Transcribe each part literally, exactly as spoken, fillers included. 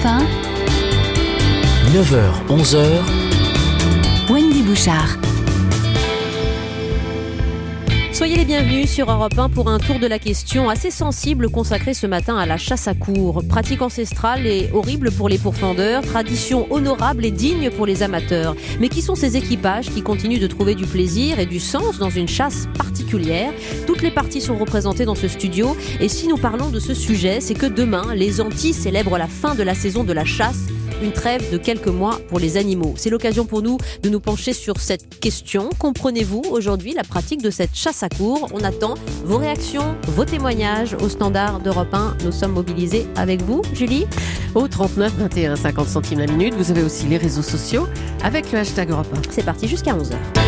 Europe un. neuf heures, onze heures. Wendy Bouchard. Soyez les bienvenus sur Europe un pour un tour de la question assez sensible consacré ce matin à la chasse à courre. Pratique ancestrale et horrible pour les pourfendeurs, tradition honorable et digne pour les amateurs. Mais qui sont ces équipages qui continuent de trouver du plaisir et du sens dans une chasse particulière ? Toutes les parties sont représentées dans ce studio et si nous parlons de ce sujet, c'est que demain, les Antilles célèbrent la fin de la saison de la chasse. Une trêve de quelques mois pour les animaux. C'est l'occasion pour nous de nous pencher sur cette question. Comprenez-vous aujourd'hui la pratique de cette chasse à courre ? On attend vos réactions, vos témoignages au standard d'Europe un. Nous sommes mobilisés avec vous, Julie ? Au trente-neuf vingt et un cinquante centimes la minute, vous avez aussi les réseaux sociaux avec le hashtag Europe un. C'est parti jusqu'à onze heures.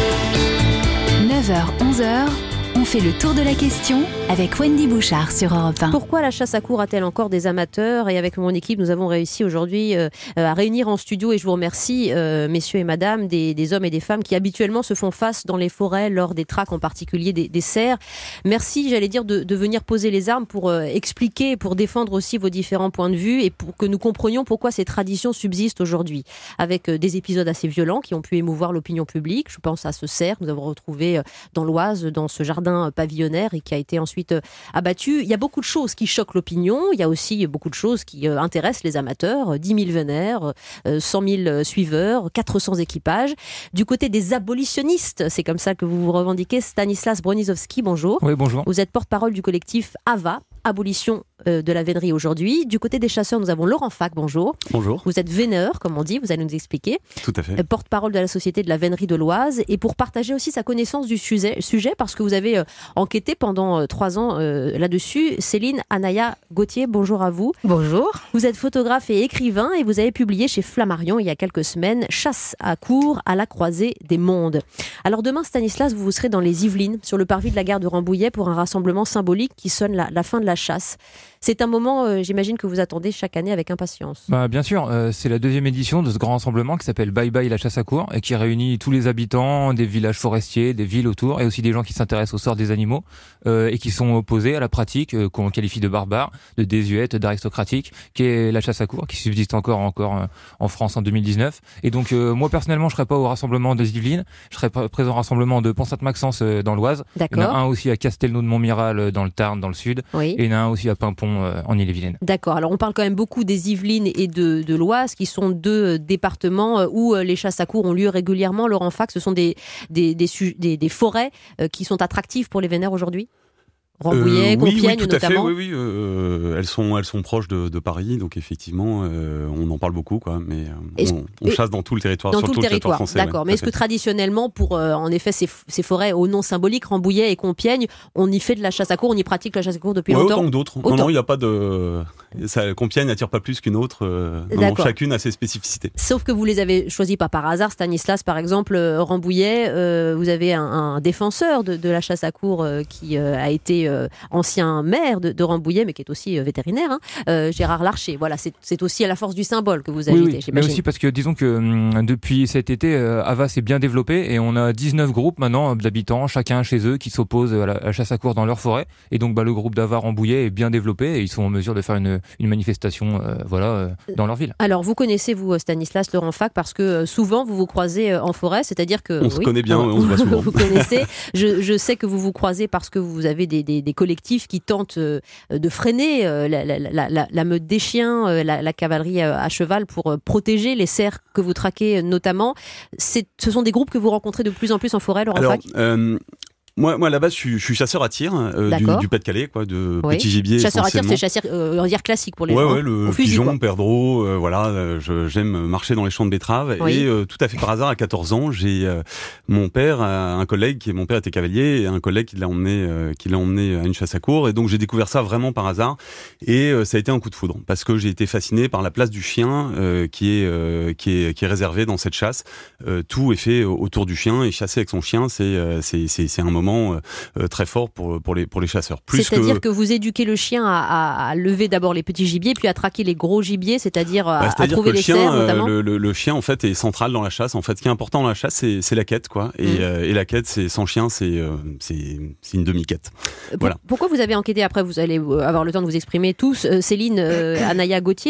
neuf heures, onze heures. On fait le tour de la question avec Wendy Bouchard sur Europe un. Pourquoi la chasse à courre a-t-elle encore des amateurs ? Et avec mon équipe, nous avons réussi aujourd'hui euh, à réunir en studio, et je vous remercie, euh, messieurs et madame, des, des hommes et des femmes qui habituellement se font face dans les forêts lors des traques, en particulier des, des cerfs. Merci, j'allais dire, de, de venir poser les armes pour euh, expliquer, pour défendre aussi vos différents points de vue et pour que nous comprenions pourquoi ces traditions subsistent aujourd'hui. Avec euh, des épisodes assez violents qui ont pu émouvoir l'opinion publique. Je pense à ce cerf que nous avons retrouvé euh, dans l'Oise, dans ce jardin pavillonnaire et qui a été ensuite abattu. Il y a beaucoup de choses qui choquent l'opinion. Il y a aussi beaucoup de choses qui intéressent les amateurs. dix mille vénères, cent mille suiveurs, quatre cents équipages. Du côté des abolitionnistes, c'est comme ça que vous vous revendiquez. Stanislas Broniszowski, bonjour. Oui, bonjour. Vous êtes porte-parole du collectif A V A, Abolition de la vénerie aujourd'hui. Du côté des chasseurs, nous avons Laurent Fac, bonjour. Bonjour. Vous êtes véneur, comme on dit, vous allez nous expliquer. Tout à fait. Porte-parole de la Société de la vénerie de l'Oise. Et pour partager aussi sa connaissance du sujet, sujet parce que vous avez euh, enquêté pendant euh, trois ans euh, là-dessus, Céline Anaya Gauthier, bonjour à vous. Bonjour. Vous êtes photographe et écrivain et vous avez publié chez Flammarion il y a quelques semaines « Chasse à courre à la croisée des mondes ». Alors demain, Stanislas, vous, vous serez dans les Yvelines, sur le parvis de la gare de Rambouillet pour un rassemblement symbolique qui sonne la, la fin de la chasse. C'est un moment, euh, j'imagine, que vous attendez chaque année avec impatience. Bah, bien sûr, euh, c'est la deuxième édition de ce grand rassemblement qui s'appelle Bye Bye la chasse à courre et qui réunit tous les habitants des villages forestiers, des villes autour et aussi des gens qui s'intéressent au sort des animaux euh, et qui sont opposés à la pratique euh, qu'on qualifie de barbare, de désuète, d'aristocratique, qui est la chasse à courre, qui subsiste encore encore euh, en France en deux mille dix-neuf. Et donc euh, moi personnellement, je serai pas au rassemblement des Yvelines, je serai présent au rassemblement de Pont-Sainte-Maxence euh, dans l'Oise. D'accord. Il y en a un aussi à Castelnau de Montmiral euh, dans le Tarn, dans le sud, Oui. et il y en a un aussi à Paimpont euh, en Ille-et-Vilaine. D'accord. Alors on parle quand même beaucoup des Yvelines et de, de l'Oise, qui sont deux départements où les chasses à courre ont lieu régulièrement. Laurent Fac, ce sont des, des, des, des, des forêts qui sont attractives pour les vénères aujourd'hui ? Rambouillet, euh, oui, Compiègne oui, tout notamment. à fait, oui, oui. Euh, elles sont, elles sont proches de, de Paris, donc effectivement, euh, on en parle beaucoup, quoi. Mais euh, on, on chasse dans tout le territoire, dans sur tout le territoire, français. D'accord. Ouais, mais est-ce que traditionnellement, pour euh, en effet ces, ces forêts au nom symbolique, Rambouillet et Compiègne, on y fait de la chasse à courre, on y pratique la chasse à courre depuis ouais, longtemps ? Autant que d'autres. Autant. Non, non, il n'y a pas de. Ça, Compiègne n'attire pas plus qu'une autre. Euh, non, non, chacune a ses spécificités. Sauf que vous les avez choisis pas par hasard. Stanislas, par exemple, euh, Rambouillet, euh, vous avez un, un défenseur de, de la chasse à courre euh, qui euh, a été euh, ancien maire de, de Rambouillet, mais qui est aussi euh, vétérinaire, hein, euh, Gérard Larcher. Voilà, c'est, c'est aussi à la force du symbole que vous agitez, oui, oui, j'imagine. Mais aussi parce que, disons que hum, depuis cet été, euh, A V A s'est bien développé et on a dix-neuf groupes maintenant d'habitants, chacun chez eux, qui s'opposent à la, à la chasse à courre dans leur forêt. Et donc, bah, le groupe d'A V A Rambouillet est bien développé et ils sont en mesure de faire une, une manifestation euh, voilà, euh, dans leur ville. Alors, vous connaissez, vous, Stanislas, Laurent Fac, parce que euh, souvent, vous vous croisez euh, en forêt, c'est-à-dire que... On oui, se connaît bien, alors, on se voit souvent. Vous connaissez. Je, je sais que vous vous croisez parce que vous avez des, des, des collectifs qui tentent euh, de freiner euh, la, la, la, la, la meute des chiens, euh, la, la cavalerie à, à cheval pour euh, protéger les cerfs que vous traquez euh, notamment. C'est, ce sont des groupes que vous rencontrez de plus en plus en forêt, Laurent Alors, Fac ? euh, Moi, moi, à la base, je suis, je suis chasseur à tir euh, du, du Pas-de-Calais, quoi, de oui. petit gibier. Chasseur à tir, c'est chasseur, euh, on va dire classique pour les ouais, gens. Ouais, le fusil, pigeon, quoi. perdreau, euh, voilà. Euh, je, j'aime marcher dans les champs de betteraves. Oui. Et euh, tout à fait par hasard, à quatorze ans, j'ai euh, mon père, euh, un collègue qui, mon père était cavalier, et un collègue qui l'a emmené, euh, qui l'a emmené à une chasse à courre. Et donc, j'ai découvert ça vraiment par hasard. Et euh, ça a été un coup de foudre parce que j'ai été fasciné par la place du chien euh, qui est euh, qui est qui est réservée dans cette chasse. Euh, tout est fait autour du chien et chasser avec son chien, c'est euh, c'est c'est c'est un moment euh, très fort pour pour les pour les chasseurs. Plus c'est-à-dire que... que vous éduquez le chien à, à, à lever d'abord les petits gibiers, puis à traquer les gros gibiers, c'est-à-dire à, bah, c'est-à-dire à trouver que les chien, cerfs notamment. Le, le, le chien en fait est central dans la chasse. En fait, ce qui est important dans la chasse, c'est, c'est la quête, quoi. Et, mmh. euh, et la quête, c'est sans chien, c'est euh, c'est, c'est une demi-quête. Pour, voilà. Pourquoi vous avez enquêté? Après, vous allez avoir le temps de vous exprimer tous. Euh, Céline euh, Anaya Gauthier.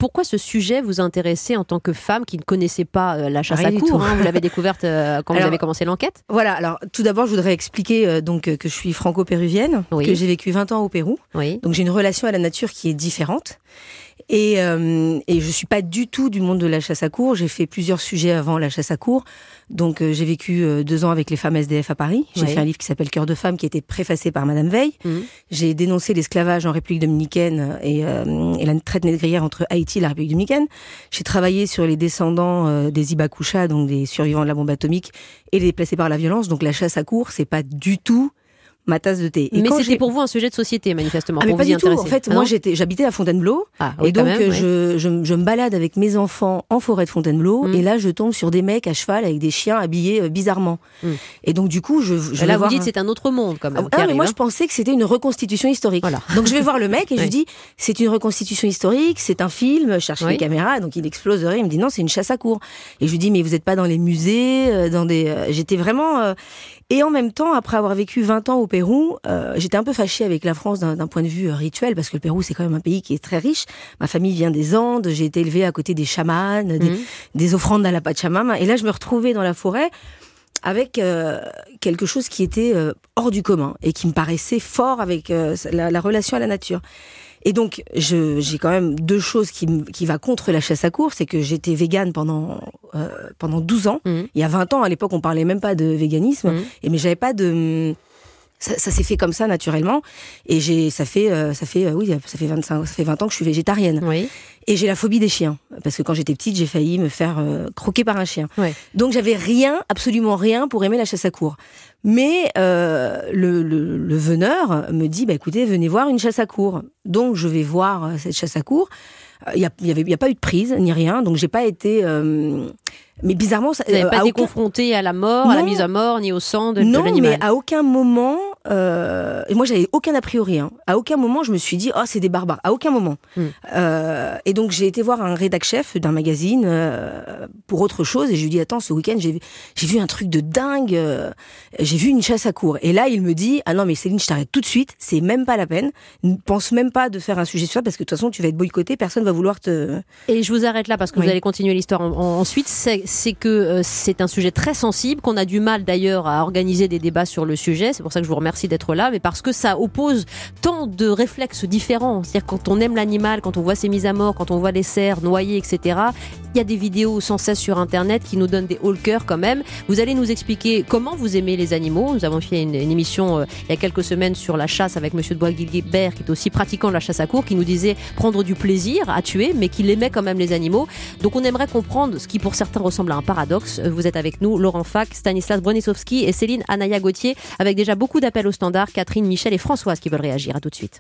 pourquoi ce sujet vous intéressait en tant que femme qui ne connaissait pas euh, la chasse Rien à du cour, tout. hein, vous l'avez découverte euh, quand Alors, vous avez commencé l'enquête. Voilà, alors tout d'abord, je voudrais expliquer euh, donc, euh, que je suis franco-péruvienne, Oui. que j'ai vécu vingt ans au Pérou. Oui. Donc j'ai une relation à la nature qui est différente. Et, euh, et je suis pas du tout du monde de la chasse à cour. J'ai fait plusieurs sujets avant la chasse à cour. Donc euh, j'ai vécu euh, deux ans avec les femmes S D F à Paris. J'ai Oui. fait un livre qui s'appelle Cœur de femme, qui a été préfacé par Madame Veil. Mmh. J'ai dénoncé l'esclavage en République dominicaine et, euh, et la traite négrière entre Haïti et la République dominicaine. J'ai travaillé sur les descendants euh, des Ibakusha, donc des survivants de la bombe atomique, et les déplacés par la violence. Donc la chasse à cour, c'est pas du tout ma tasse de thé. Et Mais quand c'était j'ai- pour vous un sujet de société, manifestement. Ah, mais pour pas vous y du tout. intéresser. En fait, Ah moi, non j'étais, j'habitais à Fontainebleau. Ah, oui, et quand donc, même, euh, oui. je, je, je me balade avec mes enfants en forêt de Fontainebleau. Mm. Et là, je tombe sur des mecs à cheval avec des chiens habillés euh, bizarrement. Mm. Et donc, du coup, je, je Et là, vais vous voir dites un- c'est un autre monde, quand même. Ah, qui mais arrive, moi, hein. je pensais que c'était une reconstitution historique. Voilà. Donc, je vais voir le mec et je Oui. lui dis, c'est une reconstitution historique, c'est un film, je cherche Oui. les caméras. Donc, il explose de rire. Il me dit, non, c'est une chasse à cour. Et je lui dis, mais vous n'êtes pas dans les musées, euh, dans des. euh, J'étais vraiment. euh, Et en même temps, après avoir vécu vingt ans au Pérou, euh, j'étais un peu fâchée avec la France d'un d'un point de vue euh, rituel, parce que le Pérou, c'est quand même un pays qui est très riche. Ma famille vient des Andes, j'ai été élevée à côté des chamans, des, Mhm. des offrandes à la Pachamama. Et là, je me retrouvais dans la forêt avec euh, quelque chose qui était euh, hors du commun et qui me paraissait fort avec euh, la, la relation à la nature. Et donc, je, j'ai quand même deux choses qui, m- qui va contre la chasse à cour, c'est que j'étais végane pendant euh, pendant douze ans. Mhm. Il y a vingt ans, à l'époque, on parlait même pas de véganisme, Mhm. et mais j'avais pas de ça, ça s'est fait comme ça naturellement, et j'ai ça fait euh, ça fait euh, oui ça fait vingt-cinq ça fait vingt ans que je suis végétarienne. Oui. Et j'ai la phobie des chiens, parce que quand j'étais petite, j'ai failli me faire euh, croquer par un chien. Ouais. Donc j'avais rien, absolument rien pour aimer la chasse à cour. Mais euh, le, le, le veneur me dit, bah écoutez, venez voir une chasse à cour. Donc je vais voir euh, cette chasse à cour. Il y a, il y avait, il y a pas eu de prise ni rien, donc j'ai pas été. Euh, mais bizarrement, ça, Vous n'avez euh, pas à été aucun- confronté à la mort, à la Non. mise à mort, ni au sang de, de non, l'animal. mais à aucun moment, euh, et moi j'avais aucun a priori, hein. À aucun moment je me suis dit, oh c'est des barbares, à aucun moment. Mm. Euh, et donc j'ai été voir un rédac chef d'un magazine euh, pour autre chose, et je lui dis, attends, ce week-end j'ai, j'ai vu un truc de dingue, euh, j'ai vu une chasse à cour. Et là il me dit, ah non mais Céline, je t'arrête tout de suite, c'est même pas la peine, ne pense même pas de faire un sujet sur ça, parce que de toute façon tu vas être boycotté, personne va vouloir te... Et je vous arrête là parce que Oui. vous allez continuer l'histoire en- en- ensuite. C'est, c'est que euh, c'est un sujet très sensible, qu'on a du mal d'ailleurs à organiser des débats sur le sujet. C'est pour ça que je vous remercie d'être là, mais parce que ça oppose tant de réflexes différents. C'est-à-dire quand on aime l'animal, quand on voit ses mises à mort, quand on voit les cerfs noyés, et cetera. Il y a des vidéos sans cesse sur Internet qui nous donnent des hauts le cœur quand même. Vous allez nous expliquer comment vous aimez les animaux. Nous avons fait une, une émission euh, il y a quelques semaines sur la chasse avec Monsieur de Bois-Guilbert, qui est aussi pratiquant de la chasse à cour, qui nous disait prendre du plaisir à tuer, mais qu'il aimait quand même les animaux. Donc on aimerait comprendre ce qui pour certains ressemble à un paradoxe. Vous êtes avec nous, Laurent Fac, Stanislas Bronisowski et Céline Anaya Gauthier, avec déjà beaucoup d'appels au standard, Catherine, Michel et Françoise qui veulent réagir. À tout de suite.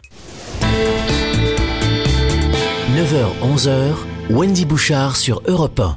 neuf heures onze heures, Wendy Bouchard sur Europe un.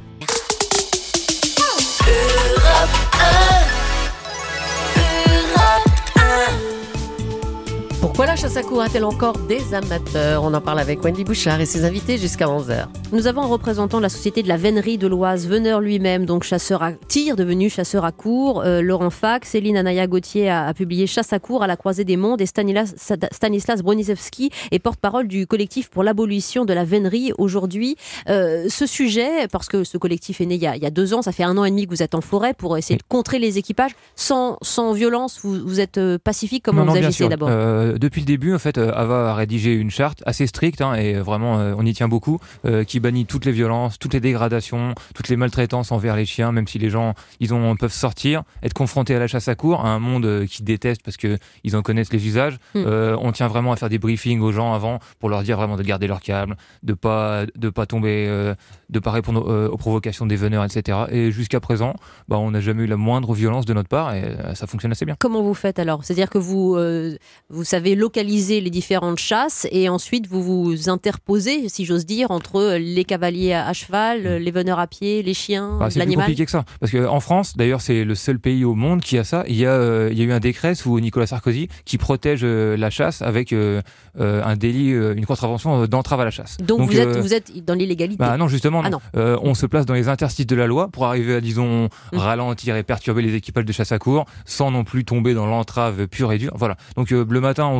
Pourquoi la chasse à cour a-t-elle encore des amateurs? On en parle avec Wendy Bouchard et ses invités jusqu'à onze heures. Nous avons un représentant de la société de la Vénerie de l'Oise, veneur lui-même, donc chasseur à tir, devenu chasseur à cour, euh, Laurent Fac. Céline Anaya Gauthier a, a publié Chasse à cour à la croisée des mondes, et Stanislas, Stanislas Bronisewski est porte-parole du collectif pour l'abolition de la Vénerie aujourd'hui. Euh, ce sujet, parce que ce collectif est né il y, a, il y a deux ans, ça fait un an et demi que vous êtes en forêt pour essayer de contrer les équipages sans, sans violence. Vous, vous êtes euh, pacifique, comment Non, non, vous bien agissez sûr. d'abord? Euh, depuis le début, en fait, euh, Ava a rédigé une charte assez stricte, hein, et vraiment, euh, on y tient beaucoup, euh, qui bannit toutes les violences, toutes les dégradations, toutes les maltraitances envers les chiens, même si les gens, ils ont, peuvent sortir, être confrontés à la chasse à cour, à un monde euh, qu'ils détestent parce que ils en connaissent les usages. Mm. Euh, on tient vraiment à faire des briefings aux gens avant pour leur dire vraiment de garder leur calme, de pas, de pas tomber, euh, de pas répondre euh, aux provocations des veneurs, et cetera. Et jusqu'à présent, bah, on n'a jamais eu la moindre violence de notre part, et euh, ça fonctionne assez bien. Comment vous faites alors? C'est-à-dire que vous, euh, vous savez localiser les différentes chasses et ensuite vous vous interposez, si j'ose dire, entre les cavaliers à cheval, les veneurs à pied, les chiens, Ah, c'est plus l'animal? compliqué que ça. Parce qu'en France, d'ailleurs, c'est le seul pays au monde qui a ça. Il y a, euh, il y a eu un décret sous Nicolas Sarkozy qui protège euh, la chasse avec euh, euh, un délit, euh, une contravention euh, d'entrave à la chasse. Donc, vous, êtes, euh, vous êtes dans l'illégalité? Bah non, justement, Ah non. non. Euh, on se place dans les interstices de la loi pour arriver à, disons, Mmh. ralentir et perturber les équipages de chasse à cour sans non plus tomber dans l'entrave pure et dure. Voilà. Donc euh, le matin, on,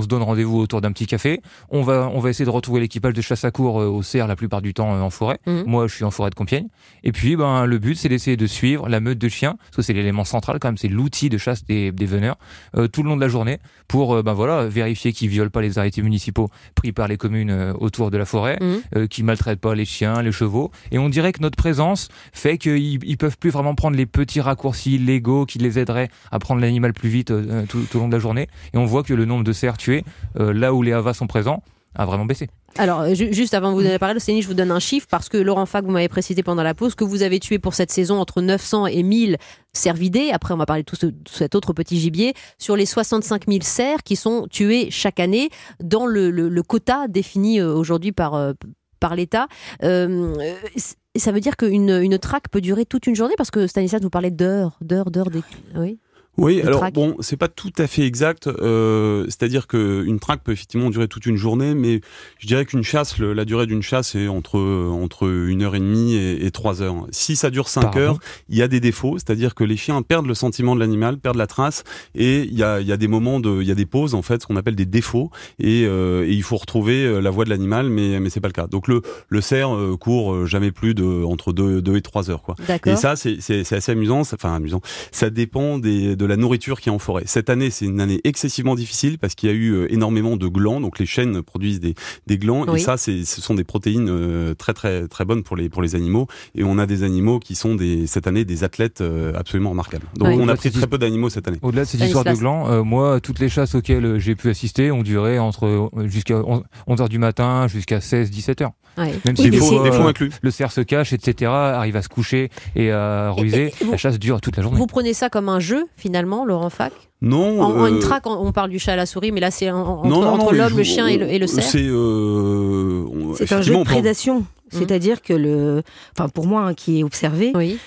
se donne rendez-vous autour d'un petit café. On va, on va essayer de retrouver l'équipage de chasse à courre euh, au cerf la plupart du temps euh, en forêt. Mmh. Moi, je suis en forêt de Compiègne. Et puis, ben, le but, c'est d'essayer de suivre la meute de chiens, parce que c'est l'élément central quand même, c'est l'outil de chasse des, des veneurs, euh, tout le long de la journée, pour euh, ben voilà, vérifier qu'ils violent pas les arrêtés municipaux pris par les communes euh, autour de la forêt, mmh. euh, qu'ils maltraitent pas les chiens, les chevaux. Et on dirait que notre présence fait qu'ils ils peuvent plus vraiment prendre les petits raccourcis légaux qui les aideraient à prendre l'animal plus vite euh, tout, tout au long de la journée. Et on voit que le nombre de cerfs tués, euh, là où les havas sont présents, a vraiment baissé. Alors, ju- juste avant de vous donner la parole, Céline, je vous donne un chiffre parce que Laurent Fac, vous m'avez précisé pendant la pause que vous avez tué pour cette saison entre neuf cents et mille cervidés. Après, on va parler de tout ce, cet autre petit gibier. Sur les soixante-cinq mille cerfs qui sont tués chaque année dans le, le, le quota défini aujourd'hui par, euh, par l'État. Euh, ça veut dire qu'une une traque peut durer toute une journée parce que Stanislas vous parlait d'heures, d'heures, d'heures. Des... Oui. Oui, alors traque. Bon, c'est pas tout à fait exact. Euh, c'est-à-dire que une traque peut effectivement durer toute une journée, mais je dirais qu'une chasse, le, la durée d'une chasse est entre entre une heure et demie et, et trois heures. Si ça dure cinq Pardon. heures, il y a des défauts, c'est-à-dire que les chiens perdent le sentiment de l'animal, perdent la trace, et il y a il y a des moments de, il y a des pauses en fait, ce qu'on appelle des défauts, et, euh, et il faut retrouver la voie de l'animal, mais mais c'est pas le cas. Donc le le cerf euh, court jamais plus de entre deux deux et trois heures quoi. D'accord. Et ça c'est c'est c'est assez amusant, enfin amusant. Ça dépend des de la nourriture qui est en forêt. Cette année, c'est une année excessivement difficile parce qu'il y a eu énormément de glands, donc les chênes produisent des, des glands, oui. Et ça, c'est, ce sont des protéines euh, très très très bonnes pour les pour les animaux. Et on a des animaux qui sont des cette année des athlètes euh, absolument remarquables. Donc oui. on a pris très peu d'animaux cette année. Au-delà de cette histoire de glands, euh, moi, toutes les chasses auxquelles j'ai pu assister ont duré entre jusqu'à onze heures du matin jusqu'à seize dix-sept heures. Ouais. Même si oui, des fois, euh, le cerf se cache, et cetera, arrive à se coucher et à ruser, et, et vous, la chasse dure toute la journée. Vous prenez ça comme un jeu, finalement, Laurent Fac ? Non. En, euh... une traque, on parle du chat à la souris, mais là, c'est en, entre, non, non, entre non, l'homme, joue, le chien et le, et le cerf. C'est, euh, on, c'est un jeu de prédation. Peut... C'est-à-dire que le, enfin pour moi hein, qui est observé, oui.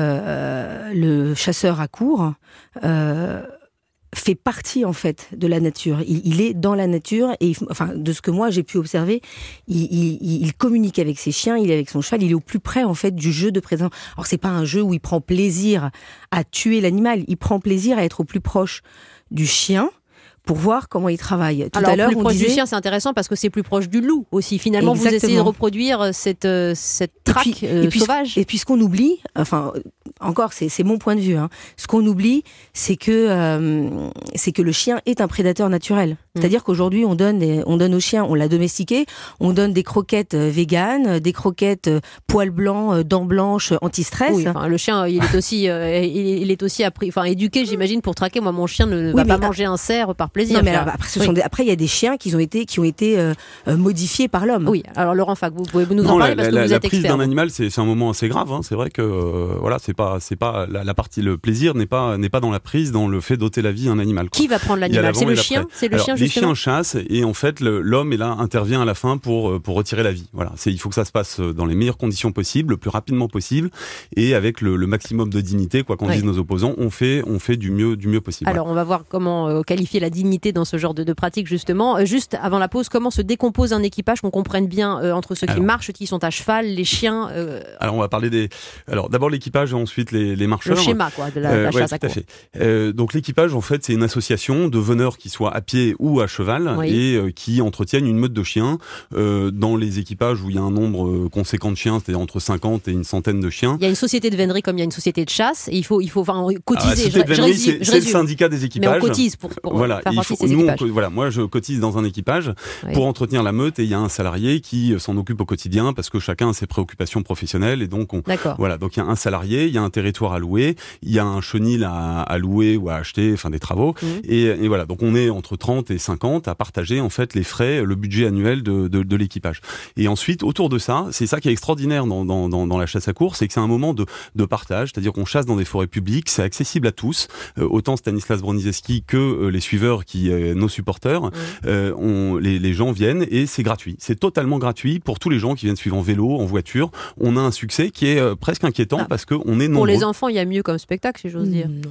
euh, le chasseur à courre. Euh, fait partie en fait de la nature. Il, il est dans la nature et enfin de ce que moi j'ai pu observer, il, il, il communique avec ses chiens, il est avec son cheval, il est au plus près en fait du jeu de présent. Alors c'est pas un jeu où il prend plaisir à tuer l'animal, il prend plaisir à être au plus proche du chien. Pour voir comment il travaille. Tout Alors, à l'heure, plus on proche disait... du chien, c'est intéressant parce que c'est plus proche du loup aussi. Finalement, Exactement. Vous essayez de reproduire cette, cette traque et puis, euh, et puis, sauvage. Et puis, ce qu'on oublie, enfin, encore, c'est, c'est mon point de vue, hein, ce qu'on oublie, c'est que, euh, c'est que le chien est un prédateur naturel. Mmh. C'est-à-dire qu'aujourd'hui, on donne, des, on donne au chien, on l'a domestiqué, on donne des croquettes euh, véganes, des croquettes euh, poils blancs, euh, dents blanches, anti-stress. Oui, le chien, il est aussi, euh, il, il est aussi appris, enfin, éduqué, j'imagine, pour traquer. Moi, mon chien ne oui, va pas à... manger un cerf par plaisir. Non, mais alors, après, ce oui. sont des, après, il y a des chiens qui ont été, qui ont été euh, modifiés par l'homme. Oui. Alors, Laurent Fac, vous pouvez nous non, en parler la, parce que la, vous la êtes expert. La prise d'un animal, c'est, c'est un moment assez grave. Hein. C'est vrai que euh, voilà, c'est pas, c'est pas la, la partie, le plaisir n'est pas, n'est pas dans la prise, dans le fait d'ôter la vie à un animal. Quoi. Qui va prendre l'animal ? C'est le chien. C'est le alors, chien. Les justement. chiens chassent et en fait, le, l'homme est là, intervient à la fin pour pour retirer la vie. Voilà. C'est, il faut que ça se passe dans les meilleures conditions possibles, le plus rapidement possible et avec le, le maximum de dignité, quoi qu'en oui. disent nos opposants. On fait, on fait du mieux, du mieux possible. Alors, voilà. on va voir comment euh, qualifier la dignité dans ce genre de, de pratique justement. Juste avant la pause, comment se décompose un équipage, qu'on comprenne bien euh, entre ceux qui alors, marchent, ceux qui sont à cheval, les chiens euh... Alors on va parler des... Alors d'abord l'équipage et ensuite les, les marcheurs. Le schéma quoi, de la, euh, la ouais, chasse tout à courre. À fait. Euh, donc l'équipage en fait c'est une association de veneurs qui soient à pied ou à cheval oui. et euh, qui entretiennent une meute de chiens. Euh, dans les équipages où il y a un nombre conséquent de chiens, c'est-à-dire entre cinquante et une centaine de chiens. Il y a une société de vénerie comme il y a une société de chasse et il faut, il faut enfin, cotiser. Ah, la société de vénerie, c'est, c'est le syndicat des équipages. Mais on cotise pour, pour voilà, faire partie faut, de ces nous, équipages. On, voilà, moi je cotise dans un équipage oui. pour entretenir la meute et il y a un salarié qui s'en occupe au quotidien parce que chacun a ses préoccupations professionnelles et donc on, voilà, donc il y a un salarié, il y a un territoire à louer, il y a un chenil à, à louer ou à acheter, enfin des travaux mmh. et, et voilà, donc on est entre trente et cinquante à partager en fait les frais, le budget annuel de, de, de l'équipage. Et ensuite autour de ça, c'est ça qui est extraordinaire dans, dans, dans, dans la chasse à courre, c'est que c'est un moment de, de partage, c'est-à-dire qu'on chasse dans des forêts publiques, c'est accessible à tous, euh, autant Stanislas Broniszewski que euh, les suiveurs qui euh, nos supporters, mmh. euh, on, les, les gens viennent et c'est gratuit. C'est totalement gratuit pour tous les gens qui viennent suivre en vélo, en voiture. On a un succès qui est euh, presque inquiétant ah. parce qu'on est nombreux. Pour les enfants, il y a mieux comme spectacle, si j'ose dire. Non.